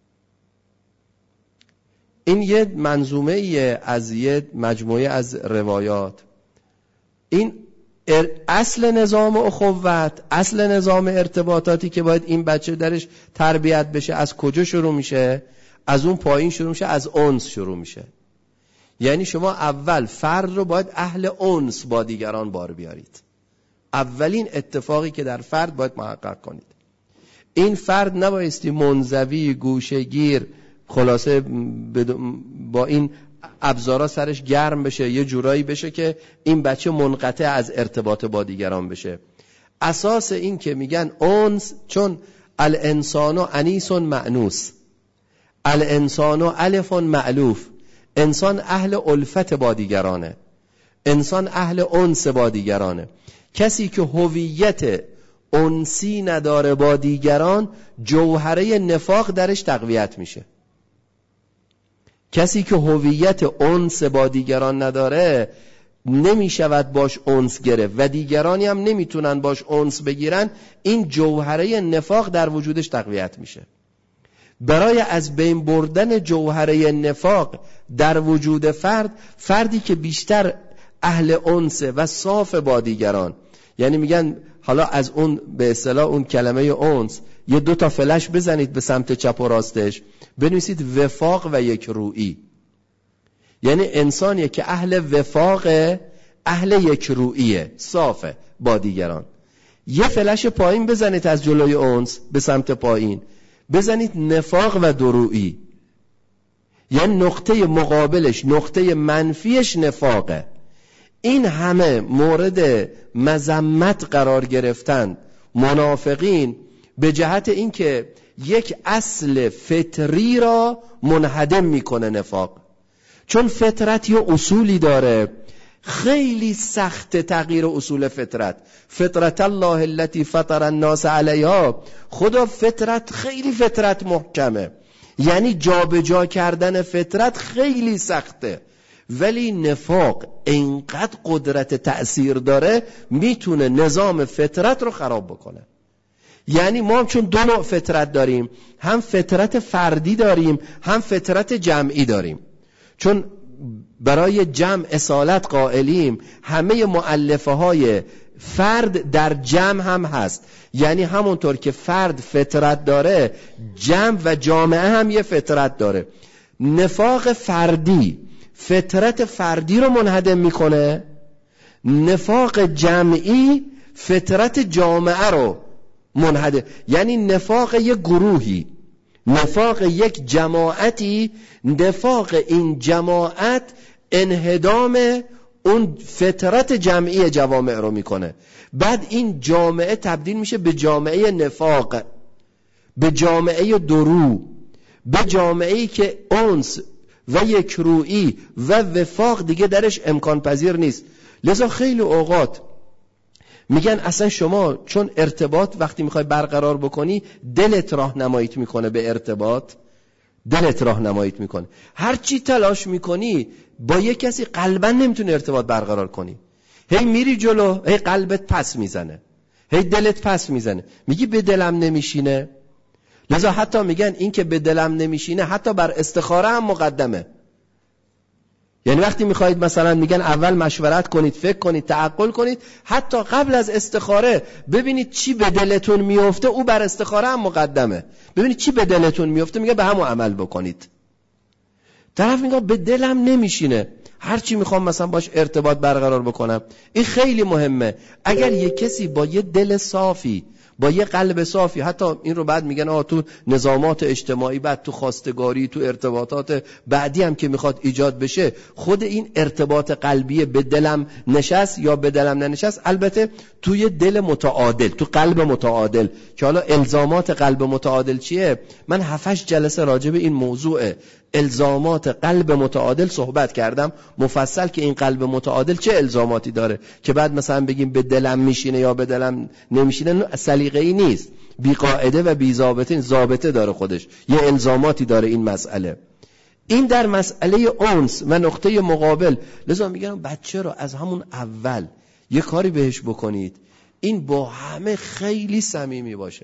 این یه منظومه ایه از یه مجموعه از روایات. این اصل نظام اخوت، اصل نظام ارتباطاتی که باید این بچه درش تربیت بشه، از کجا شروع میشه؟ از اون پایین شروع میشه، از اونس شروع میشه. یعنی شما اول فرد رو باید اهل انس با دیگران بار بیارید. اولین اتفاقی که در فرد باید محقق کنید. این فرد نبایستی منزوی، گوشه‌گیر، خلاصه با این ابزارا سرش گرم بشه، یه جورایی بشه که این بچه منقطع از ارتباط با دیگران بشه. اساس این که میگن انس، چون الانسان انیس مأنوس، الانسان الف مألوف، انسان اهل الفت با دیگرانه، انسان اهل انس با دیگرانه. کسی که هویت انسی نداره با دیگران، جوهره نفاق درش تقویت میشه. کسی که هویت انس با دیگران نداره نمیشود باش انس گرفت و دیگرانی هم نمیتونن باش انس بگیرن، این جوهره نفاق در وجودش تقویت میشه. برای از بین بردن جوهره نفاق در وجود فرد، فردی که بیشتر اهل انس و صاف با دیگران، یعنی میگن حالا از اون به اصطلاح اون کلمه انس یه دو تا فلش بزنید به سمت چپ و راستش، بنویسید وفاق و یک روئی. یعنی انسانیه که اهل وفاق، اهل یک روئیه، صافه با دیگران. یه فلش پایین بزنید از جلوی انس به سمت پایین، بزنید نفاق و دروئی. یعنی نقطه مقابلش، نقطه منفیش نفاقه. این همه مورد مذمت قرار گرفتن منافقین به جهت اینکه یک اصل فطری را منهدم میکنه نفاق. چون فطرت یه اصولی داره، خیلی سخت تغییر اصول فطرت. فطرت الله التي فطر الناس علیها، خدا فطرت خیلی فطرت محکمه، یعنی جابجا کردن فطرت خیلی سخته. ولی نفاق اینقدر قدرت تأثیر داره میتونه نظام فطرت رو خراب بکنه. یعنی ما هم چون دو نوع فطرت داریم، هم فطرت فردی داریم، هم فطرت جمعی داریم. چون برای جمع اصالت قائلیم، همه مؤلفه های فرد در جمع هم هست. یعنی همونطور که فرد فطرت داره، جمع و جامعه هم یه فطرت داره. نفاق فردی فطرت فردی رو منهدم میکنه، نفاق جمعی فطرت جامعه رو منهدم، یعنی نفاق یک گروهی، نفاق یک جماعتی، نفاق این جماعت انهدام اون فطرت جمعی جوامع رو میکنه. بعد این جامعه تبدیل میشه به جامعه نفاق، به جامعه درو، به جامعه‌ای که انس و یک روئی و وفاق دیگه درش امکان پذیر نیست. لذا خیلی اوقات میگن اصلا شما چون ارتباط وقتی میخوای برقرار بکنی، دلت راهنماییت میکنه به ارتباط، دلت راهنماییت میکنه. هر چی تلاش میکنی با یک کسی قلبا نمیتونی ارتباط برقرار کنی، هی میری جلو، هی قلبت پس میزنه، هی دلت پس میزنه، میگی به دلم نمیشینه. لذا حتی میگن این که به دلم نمیشینه حتی بر استخاره هم مقدمه. یعنی وقتی میخواید مثلا میگن اول مشورت کنید، فکر کنید، تعقل کنید، حتی قبل از استخاره ببینید چی به دلتون میفته، او بر استخاره هم مقدمه. ببینید چی به دلتون میفته، میگه به همون عمل بکنید. طرف میگه به دلم نمیشینه، هر چی میخوام مثلا باش ارتباط برقرار بکنم. این خیلی مهمه. اگر یک کسی با یه دل صافی، با یه قلب صافی، حتی این رو بعد میگن آه تو نظامات اجتماعی، بعد تو خواستگاری، تو ارتباطات بعدی هم که میخواد ایجاد بشه، خود این ارتباط قلبی به دلم نشست یا به دلم ننشست، البته توی دل متعادل، تو قلب متعادل، که حالا الزامات قلب متعادل چیه؟ من هفتش جلسه راجع به این موضوع الزامات قلب متعادل صحبت کردم مفصل، که این قلب متعادل چه الزاماتی داره، که بعد مثلا بگیم به دلم میشینه یا به دلم نمیشینه، سلیقه‌ای نیست، بی قاعده و بی ضابطه، ضابطه داره خودش، یه الزاماتی داره این مسئله. این در مسئله انس و نقطه مقابل. لذا میگم بچه رو از همون اول یه کاری بهش بکنید این با همه خیلی صمیمی باشه.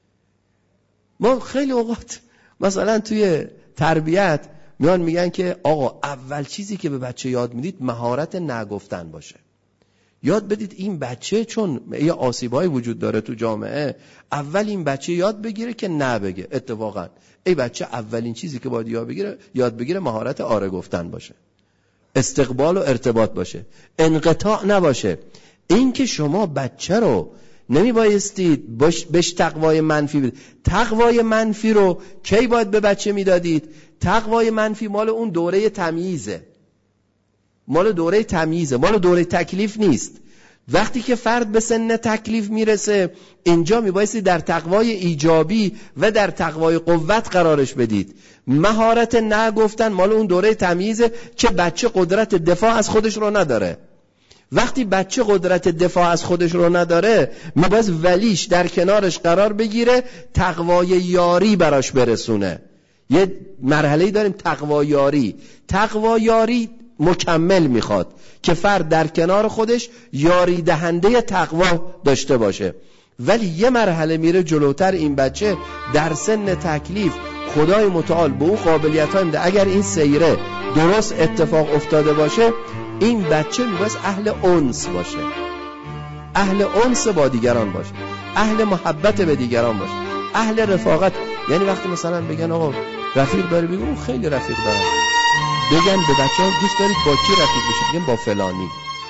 ما خیلی اوقات مثلا توی تربیت میان میگن که آقا اول چیزی که به بچه یاد میدید مهارت نگفتن باشه. یاد بدید این بچه چون یه آسیبایی وجود داره تو جامعه، اول این بچه یاد بگیره که نه بگه. اتفاقا ای بچه اولین چیزی که باید یاد بگیره یاد بگیره مهارت آره گفتن باشه. استقبال و ارتباط باشه، انقطاع نباشه. این که شما بچه رو نمی بایستید بهش تقوای منفی بدید. تقوای منفی رو کی باید به بچه میدادید؟ تقوای منفی مال اون دوره تمییزه، مال دوره تمییزه، مال دوره تکلیف نیست. وقتی که فرد به سن تکلیف میرسه، اینجا میبایستی در تقوای ایجابی و در تقوای قوت قرارش بدید. مهارت نه گفتن مال اون دوره تمییزه که بچه قدرت دفاع از خودش رو نداره. وقتی بچه قدرت دفاع از خودش رو نداره، میبایست ولیش در کنارش قرار بگیره، تقوای یاری براش برسونه. یه مرحله‌ای داریم تقوای یاری. تقوای یاری مکمل میخواد که فرد در کنار خودش یاری دهنده تقوا داشته باشه. ولی یه مرحله میره جلوتر، این بچه در سن تکلیف خدای متعال به اون قابلیت ها میده. اگر این سیره درست اتفاق افتاده باشه، این بچه میباید اهل انس باشه، اهل انس با دیگران باشه، اهل محبت به دیگران باشه، اهل رفاقت. یعنی وقتی مثلا بگن آقا رفیق داری، بگو اون خیلی رفیق دارم. بگن به بچه ها دوست دارید با کی رفیق بشید، بگن با فلانی.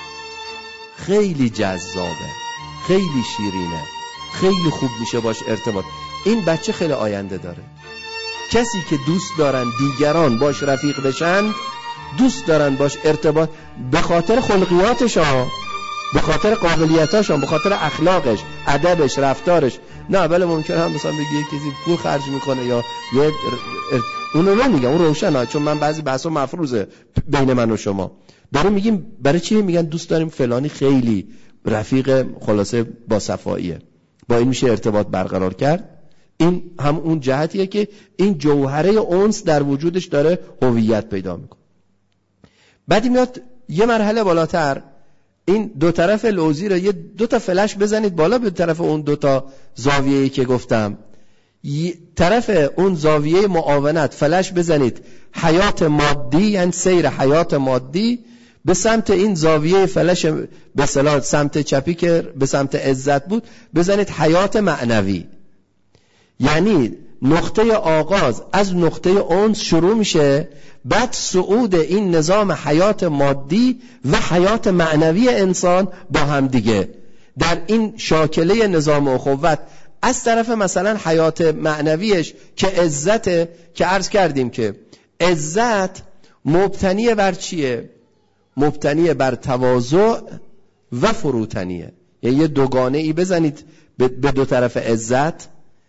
خیلی جذابه، خیلی شیرینه، خیلی خوب میشه باش ارتباط. این بچه خیلی آینده داره. کسی که دوست دارن دیگران باش رفیق بشن، دوست دارن باش ارتباط، به خاطر خلقیاتش ها، به خاطر قابلیتاش ها، به خاطر اخلاقش، ادبش، رفتارش. نه اول ممکنه هم مثلا بگی کسی پول خرج میکنه یا یه اونو نمیگم، اون روشنه، چون من بعضی بحثا مفروضه بین من و شما. داریم میگیم برای چی میگن دوست داریم فلانی خیلی رفیق خلاصه با صفاییه، با این میشه ارتباط برقرار کرد. این هم اون جهتیه که این جوهره انس در وجودش داره هویت پیدا میکنه. بعدی میاد یه مرحله بالاتر، این دو طرف لوزی رو یه دو تا فلش بزنید بالا به طرف اون دو تا زاویه‌ای که گفتم. طرف اون زاویه معاونت فلش بزنید حیات مادی، یعنی سیر حیات مادی. به سمت این زاویه فلش به اصطلاح سمت چپی که به سمت عزت بود بزنید حیات معنوی. یعنی نقطه آغاز از نقطه انس شروع میشه، بعد صعود این نظام حیات مادی و حیات معنوی انسان با هم دیگه در این شاکله نظام اخوت. از طرف مثلا حیات معنویش که عزته، که عرض کردیم که عزت مبتنی بر چیه؟ مبتنی بر تواضع و فروتنیه. یعنی یه دوگانه ای بزنید به دو طرف عزت،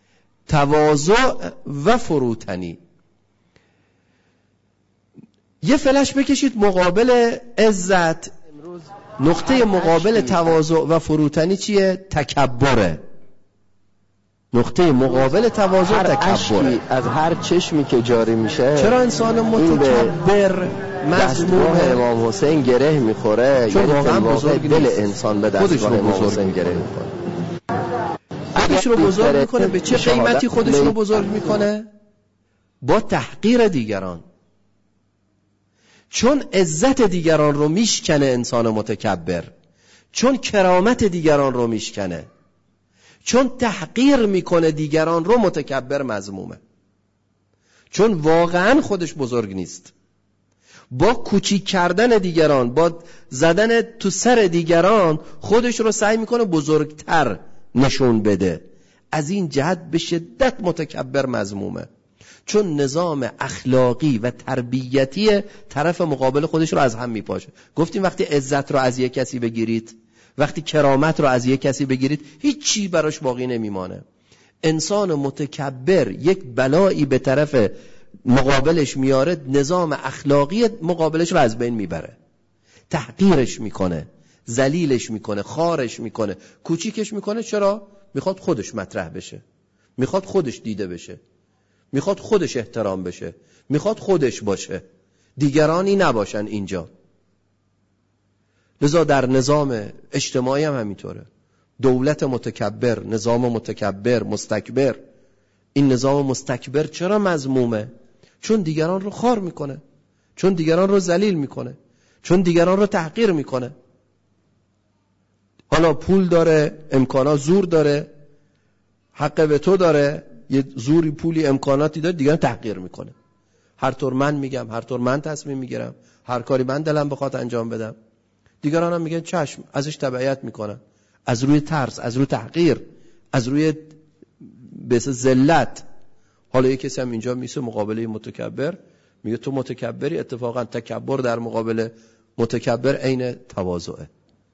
تواضع و فروتنی. یه فلش بکشید مقابل عزت، نقطه مقابل تواضع و فروتنی چیه؟ تکبره. نقطه مقابل تواضع تکبره. از هر چشمی که جاری میشه، چرا انسان متکبر مظلومه؟ امام حسین گره میخوره، چون واقعا بزرگ دل انسان به دستگاه امام حسین گره میخوره. خودش رو بزرگ میکنه. به چه قیمتی خودش رو بزرگ میکنه؟ با تحقیر دیگران. چون عزت دیگران رو میشکنه انسان متکبر، چون کرامت دیگران رو میشکنه، چون تحقیر میکنه دیگران رو، متکبر مذمومه. چون واقعا خودش بزرگ نیست. با کوچیک کردن دیگران، با زدن تو سر دیگران، خودش رو سعی میکنه بزرگتر نشون بده. از این جهت به شدت متکبر مذمومه، چون نظام اخلاقی و تربیتی طرف مقابل خودش رو از هم میپاشه. گفتیم وقتی عزت رو از یک کسی بگیرید، وقتی کرامت رو از یک کسی بگیرید، هیچ چی براش باقی نمیمانه. انسان متکبر یک بلایی به طرف مقابلش میاره، نظام اخلاقی مقابلش رو از بین میبره، تحقیرش میکنه، ذلیلش میکنه، خارش میکنه، کوچیکش میکنه. چرا؟ میخواد خودش مطرح بشه، میخواد خودش دیده بشه، میخواد خودش احترام بشه، میخواد خودش باشه، دیگرانی نباشن اینجا. لذا در نظام اجتماعی هم همینطوره. دولت متکبر، نظام متکبر، مستکبر. این نظام مستکبر چرا مذمومه؟ چون دیگران رو خار میکنه، چون دیگران رو ذلیل میکنه، چون دیگران رو تحقیر میکنه. حالا پول داره، امکانات، زور داره، حق به تو داره، یه زوری، پولی، امکاناتی داره، دیگران تحقیر میکنه. هر طور من میگم، هر طور من تصمیم میگیرم، هر کاری من دلم بخواد انجام بدم. دیگران هم میگن چشم، ازش تبعیت میکنن، از روی ترس، از روی تحقیر، از روی بس ذلت. حالا یک کسی هم اینجا میسه مقابله متکبر، میگه تو متکبری. اتفاقا تکبر در مقابل متکبر عین تواضعه.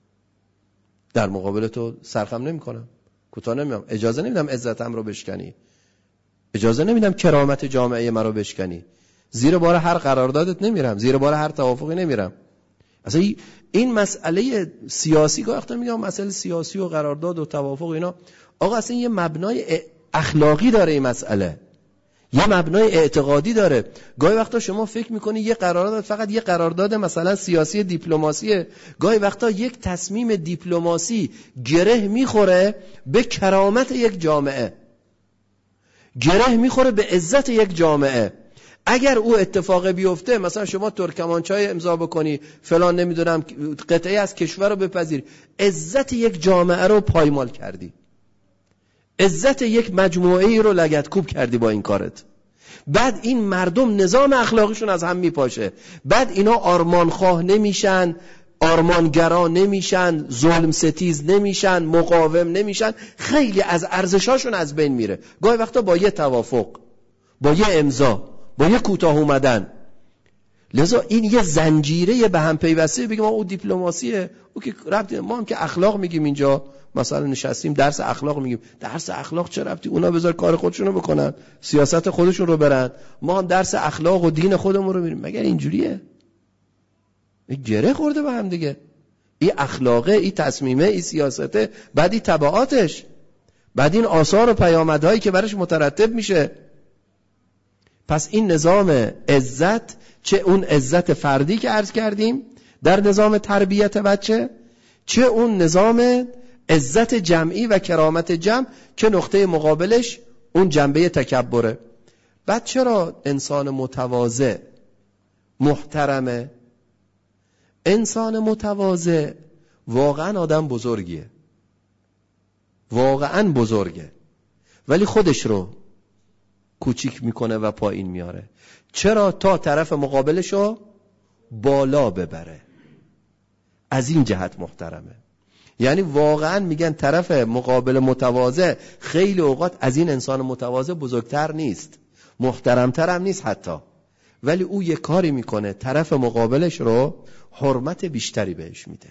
در مقابل تو سرخم نمیکنم، کوتاه نمیام، اجازه نمیدم عزتم رو بشکنی، اجازه نمیدم کرامت جامعه من رو بشکنی، زیر بار هر قراردادت نمیرم، زیر بار هر توافقی نمیرم. اصلا این مسئله سیاسی، که وقتا میگم مسئله سیاسی و قرارداد و توافق و اینا، آقا اصلا یه مبنای اخلاقی داره این مسئله، یه مبنای اعتقادی داره. گاهی وقتا شما فکر میکنی یه قرارداد فقط یه قرارداد مثلا سیاسی دیپلماسیه، گاهی وقتا یک تصمیم دیپلماسی گره میخوره به کرامت یک جامعه، گره میخوره به عزت یک جامعه. اگر او اتفاق بیفته، مثلا شما ترکمانچای امضا بکنی، فلان نمیدونم قطعه از کشور رو بپذیر، عزت یک جامعه رو پایمال کردی، عزت یک مجموعه ای رو لگدکوب کردی با این کارت. بعد این مردم نظام اخلاقیشون از هم میپاشه، بعد اینا آرمانخواه نمیشن، آرمانگرا نمیشن، ظلم ستیز نمیشن، مقاوم نمیشن، خیلی از ارزشاشون از بین میره. گاهی وقتا با یه توافق، با یه امضا، با یه کوتاه اومدن. لذا این یه زنجیره به هم پیوسته. بگیم او دیپلماسیه، او که ربطی، ما هم که اخلاق میگیم اینجا، مثلا نشستیم درس اخلاق میگیم، درس اخلاق چه ربطی؟ اونا بذار کار خودشونو بکنن، سیاست خودشون رو برن، ما هم درس اخلاق و دین خودمون رو میریم. مگر اینجوریه؟ این گره خورده به هم دیگه. این اخلاقه، این تصمیمه، این سیاسته، بعد این تبعاتش، بعد این آثار و پیامدهایی که برش مترتب میشه. پس این نظام عزت، چه اون عزت فردی که عرض کردیم در نظام تربیت بچه، چه اون نظام عزت جمعی و کرامت جمع که نقطه مقابلش اون جنبه تکبره. بعد چرا انسان متواضع محترمه؟ انسان متواضع واقعا آدم بزرگیه، واقعا بزرگه، ولی خودش رو کوچیک میکنه و پایین میاره. چرا؟ تا طرف مقابلشو بالا ببره. از این جهت محترمه. یعنی واقعا میگن طرف مقابل متواضع خیلی اوقات از این انسان متواضع بزرگتر نیست، محترمتر هم نیست حتی، ولی او یک کاری میکنه طرف مقابلش رو حرمت بیشتری بهش میده.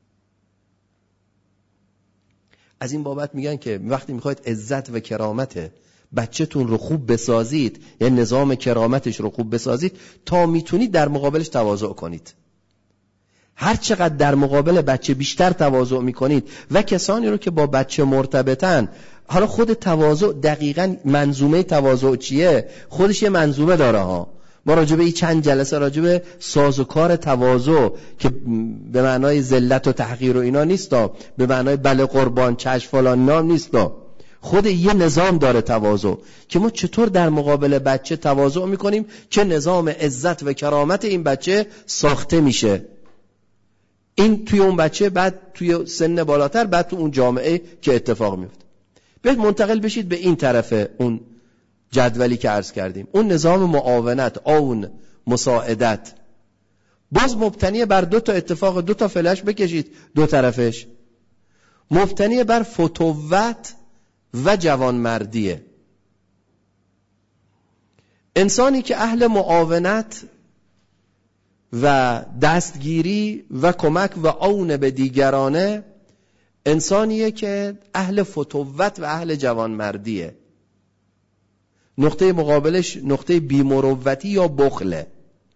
از این بابت میگن که وقتی میخواید عزت و کرامت بچه‌تون رو خوب بسازید، یعنی نظام کرامتش رو خوب بسازید، تا میتونید در مقابلش تواضع کنید. هر چقدر در مقابل بچه بیشتر تواضع میکنید و کسانی رو که با بچه مرتبطن، حالا خود تواضع دقیقاً منظومه تواضع چیه؟ خودش یه منظومه داره ها. ما راجبه این چند جلسه راجبه سازوکار تواضع که به معنای ذلت و تحقیر و اینا نیستا، به معنای بله قربان چشم فلان نام نیستا، خود یه نظام داره تواضع که ما چطور در مقابل بچه تواضع میکنیم که نظام عزت و کرامت این بچه ساخته میشه. این توی اون بچه، بعد توی سن بالاتر، بعد تو اون جامعه که اتفاق میفته. بعد منتقل بشید به این طرف اون جدولی که عرض کردیم، اون نظام معاونت، اون مساعدت، باز مبتنی بر دو تا اتفاق، دو تا فلش بکشید دو طرفش، مبتنی بر فتوت و جوانمردیه. انسانی که اهل معاونت و دستگیری و کمک و عون به دیگرانه، انسانیه که اهل فتوت و اهل جوانمردیه. نقطه مقابلش نقطه بی‌مروتی یا بخله.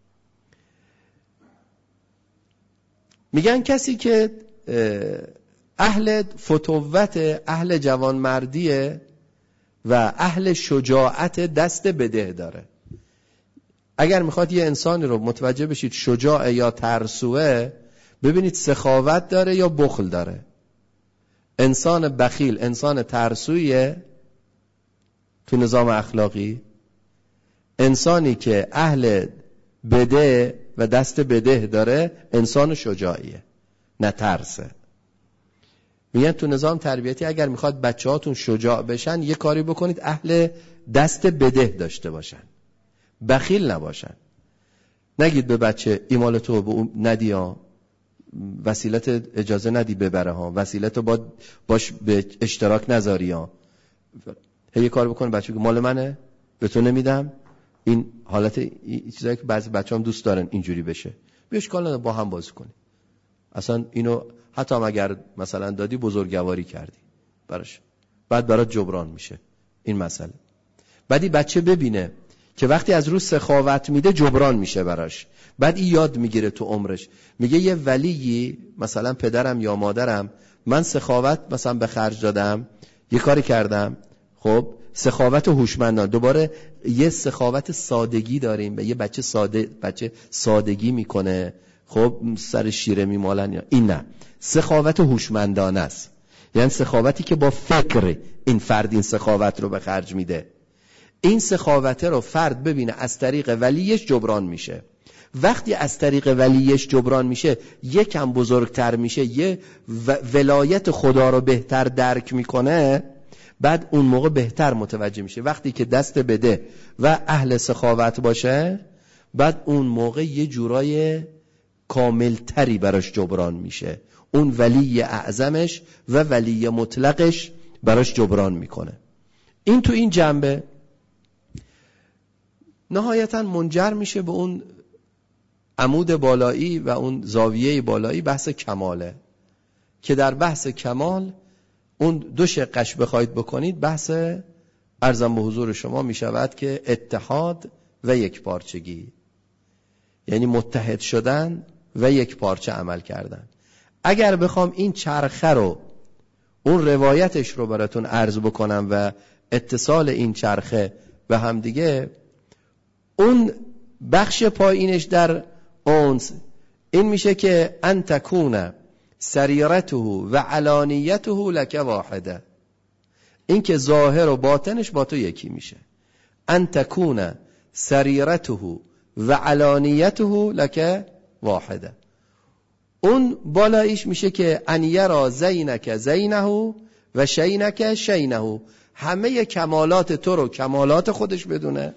میگن کسی که اهل فتوت، اهل جوانمردیه و اهل شجاعت، دست بده داره. اگر میخواد یه انسانی رو متوجه بشید شجاع یا ترسوه، ببینید سخاوت داره یا بخل داره. انسان بخیل انسان ترسویه تو نظام اخلاقی، انسانی که اهل بده و دست بده داره انسان شجاعیه، نه ترسه. میگن تو نظام تربیتی اگر میخواد بچه هاتون شجاع بشن، یه کاری بکنید اهل دست بده داشته باشن. بخیل نباشن. نگید به بچه ایمال تو به اون ندی ها، وسیلت اجازه ندی ببره ها، وسیلت با باش به اشتراک نذاری ها. هی کار بکنه بچه که مال منه به تو نمیدم. این حالت این چیزایی که بعضی بچه‌ها دوست دارن اینجوری بشه. بیاش کالا با هم بازی کنی. اصلا اینو حتی هم اگر مثلا دادی بزرگواری کردی براش، بعد برات جبران میشه این مسئله. بعدی بچه ببینه که وقتی از رو سخاوت میده جبران میشه براش. بعد این یاد میگیره تو عمرش، میگه یه ولیی مثلا پدرم یا مادرم من سخاوت مثلا به خرج دادم، یه کاری کردم، خب سخاوت هوشمندانه. دوباره یه سخاوت سادگی داریم، به یه بچه ساده بچه سادگی میکنه، خب سر شیره میمالن یا این، نه، سخاوت هوشمندانه است. یعنی سخاوتی که با فکر این فرد این سخاوت رو به خرج میده. این سخاوت رو فرد ببینه از طریق ولیش جبران میشه. وقتی از طریق ولیش جبران میشه یکم بزرگتر میشه، یه ولایت خدا رو بهتر درک میکنه، بعد اون موقع بهتر متوجه میشه. وقتی که دست بده و اهل سخاوت باشه، بعد اون موقع یه جورای کاملتری براش جبران میشه. اون ولی اعظمش و ولی مطلقش براش جبران میکنه. این تو این جنبه نهایتا منجر میشه به اون عمود بالایی و اون زاویه بالایی، بحث کماله، که در بحث کمال اون دو شقش بخواید بکنید، بحث عرضم به حضور شما میشود که اتحاد و یک پارچگی، یعنی متحد شدن و یک پارچه عمل کردن. اگر بخوام این چرخه رو، اون روایتش رو براتون عرض بکنم و اتصال این چرخه به هم دیگه، اون بخش پایینش در اونس این میشه که ان تکون سریرته و علانیته لک واحده. این که ظاهر و باطنش با تو یکی میشه. ان تکون سریرته و علانیته لک واحده. اون بالایش میشه که ان یرا زینک زینه و شینک شینه. همه کمالات تو رو کمالات خودش بدونه،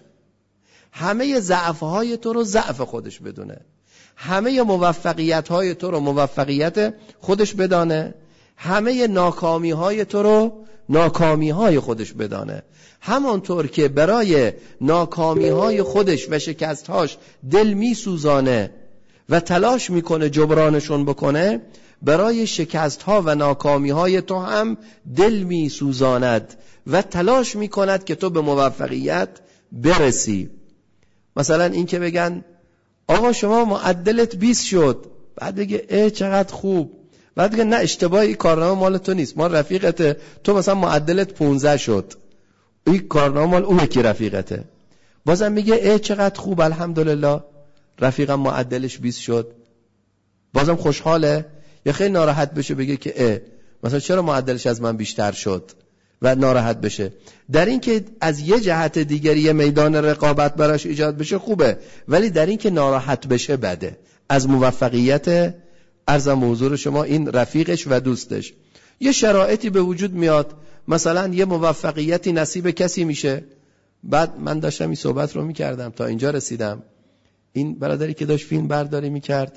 همه ضعف‌های تو رو ضعف خودش بدونه، همه موفقیت‌های تو رو موفقیت خودش بدانه، همه ناکامی‌های تو رو ناکامی‌های خودش بدانه. همانطور که برای ناکامی‌های خودش و شکست‌هاش دل می‌سوزانه و تلاش می‌کنه جبرانشون بکنه، برای شکست‌ها و ناکامی‌های تو هم دل می‌سوزاند و تلاش می‌کند که تو به موفقیت برسی. مثلا این که بگن آقا شما معدلت بیست شد، بعد بگه اه چقدر خوب، بعد بگه نه اشتباهی، کارنامه مال تو نیست، ما رفیقته، تو مثلا معدلت پونزده شد، این کارنامه مال اون یکی رفیقته. بازم میگه اه چقدر خوب، الحمدلله رفیقم معدلش بیست شد، بازم خوشحاله. یا خیلی ناراحت بشه بگه که اه مثلا چرا معدلش از من بیشتر شد و ناراحت بشه. در این که از یه جهت دیگری یه میدان رقابت براش ایجاد بشه خوبه، ولی در این که ناراحت بشه بده از موفقیت عرضم حضور شما این رفیقش و دوستش. یه شرایطی به وجود میاد، مثلا یه موفقیتی نصیب کسی میشه. بعد من داشتم این صحبت رو میکردم تا اینجا رسیدم، این برادری که داشت فیلم برداری میکرد،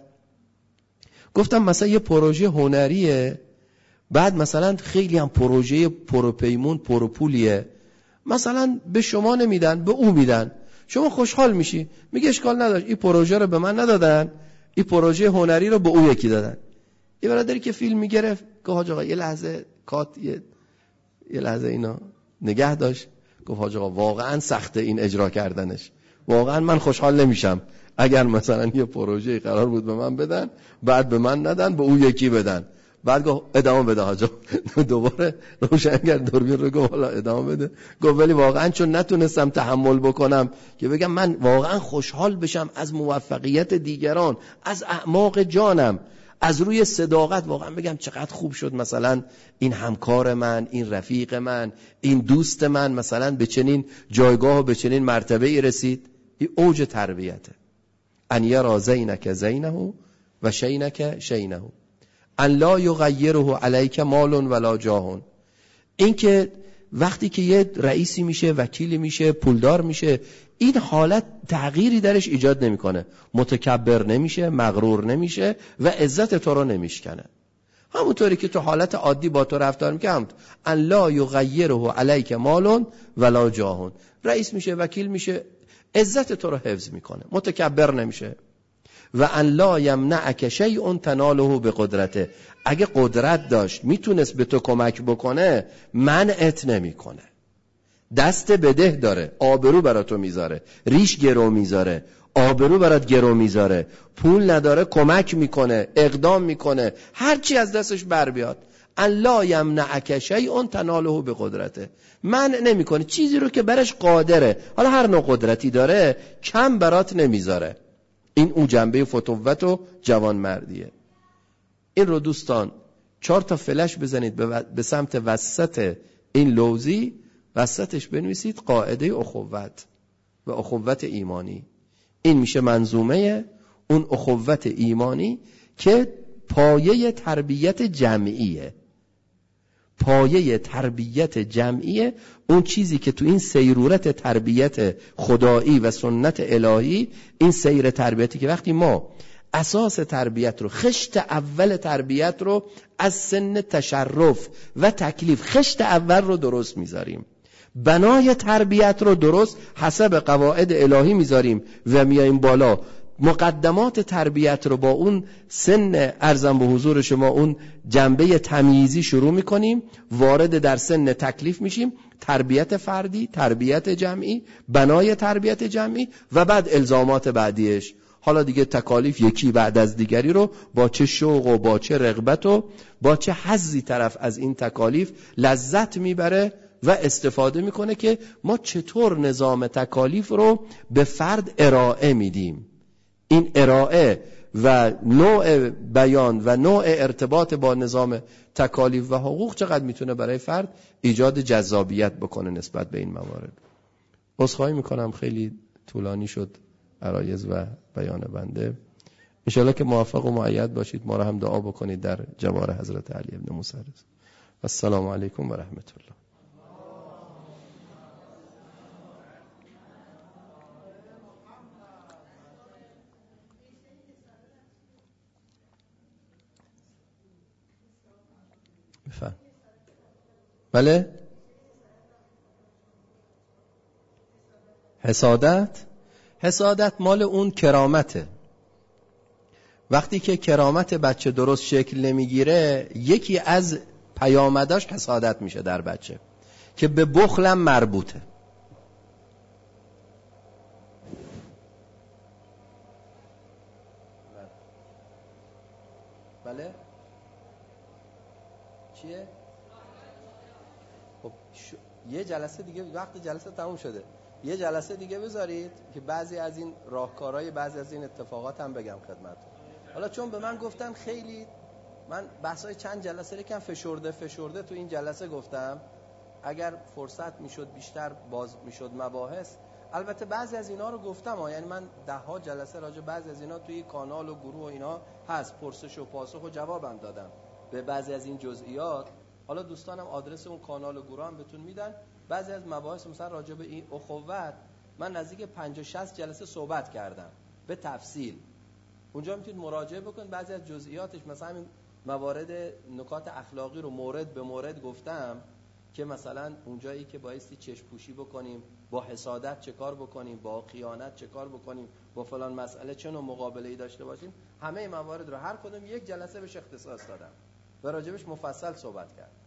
گفتم مثلا یه پروژه هنریه، بعد مثلا خیلی هم پروژه پروپیمون پروپولیه، مثلا به شما نمیدن به او میدن، شما خوشحال میشی، میگه اشکال نداشت این پروژه رو به من ندادن، این پروژه هنری رو به او یکی دادن. یه برادری که فیلم میگرفت گفت حاج آقا یه لحظه کات یه, یه لحظه اینا نگه داشت، گفت حاج آقا واقعا سخته این اجرا کردنش، واقعا من خوشحال نمیشم اگر مثلا یه پروژه قرار بود به من بدن بعد به من ندن به او یکی بدن. بعد گفت ادامه بده حاجا. دوباره روشنگر دوربین رو گفت حالا ادامه بده. گفت ولی واقعا چون نتونستم تحمل بکنم که بگم من واقعا خوشحال بشم از موفقیت دیگران، از اعماق جانم، از روی صداقت واقعا بگم چقدر خوب شد مثلا این همکار من، این رفیق من، این دوست من مثلا به چنین جایگاه و به چنین مرتبه ای رسید. این اوج تربیته. ان یرا زینک زینه و شینک شینه ان لا یغیره علیک مال ولا جاه. این که وقتی که یه رئیسی میشه، وکیلی میشه، پولدار میشه، این حالت تغییری درش ایجاد نمیکنه، متکبر نمیشه، مغرور نمیشه و عزت تو رو نمیشکنه. همونطوری که تو حالت عادی با تو رفتار میکنه، ان لا یغیره علیک مال ولا جاه، رئیس میشه، وکیل میشه، عزت تو رو حفظ میکنه، متکبر نمیشه. و ان لا یمنعک شیء تناله بقدرته، اگه قدرت داشت میتونست به تو کمک بکنه منعت نمیکنه. دست بده داره، آبرو برات تو میذاره، ریش گرو میذاره، آبرو برات گرو میذاره، پول نداره کمک میکنه، اقدام میکنه، هر چی از دستش بر بیاد. ان لا یمنعک شیء تناله بقدرته، منع نمیکنه چیزی رو که برش قادره، حالا هر نوع قدرتی داره کم برات نمیذاره. این اون جنبه فتوت و جوانمردیه. این رو دوستان چهار تا فلش بزنید به سمت وسط این لوزی، وسطش بنویسید قاعده اخوت و اخوت ایمانی. این میشه منظومه اون اخوت ایمانی که پایه تربیت جمعیه. پایه تربیت جمعیه، اون چیزی که تو این سیرورت تربیت خدایی و سنت الهی، این سیر تربیتی که وقتی ما اساس تربیت رو، خشت اول تربیت رو از سن تشرف و تکلیف، خشت اول رو درست میذاریم، بنای تربیت رو درست حسب قواعد الهی میذاریم و میاییم بالا، مقدمات تربیت رو با اون سن ارزم به حضور شما اون جنبه تمییزی شروع میکنیم، وارد در سن تکلیف میشیم، تربیت فردی، تربیت جمعی، بنای تربیت جمعی و بعد الزامات بعدیش. حالا دیگه تکالیف یکی بعد از دیگری رو با چه شوق و با چه رغبت و با چه حظی طرف از این تکالیف لذت میبره و استفاده میکنه که ما چطور نظام تکالیف رو به فرد ارائه میدیم. این ارائه و نوع بیان و نوع ارتباط با نظام تکالیف و حقوق چقدر میتونه برای فرد ایجاد جذابیت بکنه نسبت به این موارد. عذرخواهی میکنم خیلی طولانی شد عرایض و بیان بنده. انشاءالله که موفق و مؤید باشید، ما را هم دعا بکنید در جوار حضرت علی ابن موسی. السلام علیکم و رحمت الله. بفهم. بله؟ حسادت؟ حسادت مال اون کرامته. وقتی که کرامت بچه درست شکل نمیگیره، یکی از پیامداش حسادت میشه در بچه که به بخلم مربوطه. بله؟ چیه؟ خب ش... یه جلسه دیگه، وقت جلسه تموم شده، یه جلسه دیگه بذارید که بعضی از این راهکارهای بعضی از این اتفاقات هم بگم خدمتتون. حالا چون به من گفتن خیلی، من بحثای چند جلسه لیکن فشرده فشرده تو این جلسه گفتم، اگر فرصت میشد بیشتر باز میشد مباحث. البته بعضی از اینا رو گفتم ها، یعنی من ده ها جلسه راجع بعضی از اینا توی کانال و گروه و اینا هست، پرسش و پاسخ و جوابم دادم به بعضی از این جزئیات. حالا دوستانم آدرس اون کانال و گروه هم بهتون میدن. بعضی از مباحث مثلا راجع به این اخوت من نزدیک پنجاه شصت جلسه صحبت کردم به تفصیل، اونجا میتونید مراجعه بکنید. بعضی از جزئیاتش مثلا همین موارد نکات اخلاقی رو مورد به مورد گفتم که مثلا اونجایی که بایستی چشم پوشی بکنیم، با حسادت چه کار بکنیم، با خیانت چه کار بکنیم، با فلان مسئله چه نوع مقابله‌ای داشته باشیم، همه موارد رو هر کدوم یک جلسه بهش اختصاص دادم و راجبش مفصل صحبت کردم.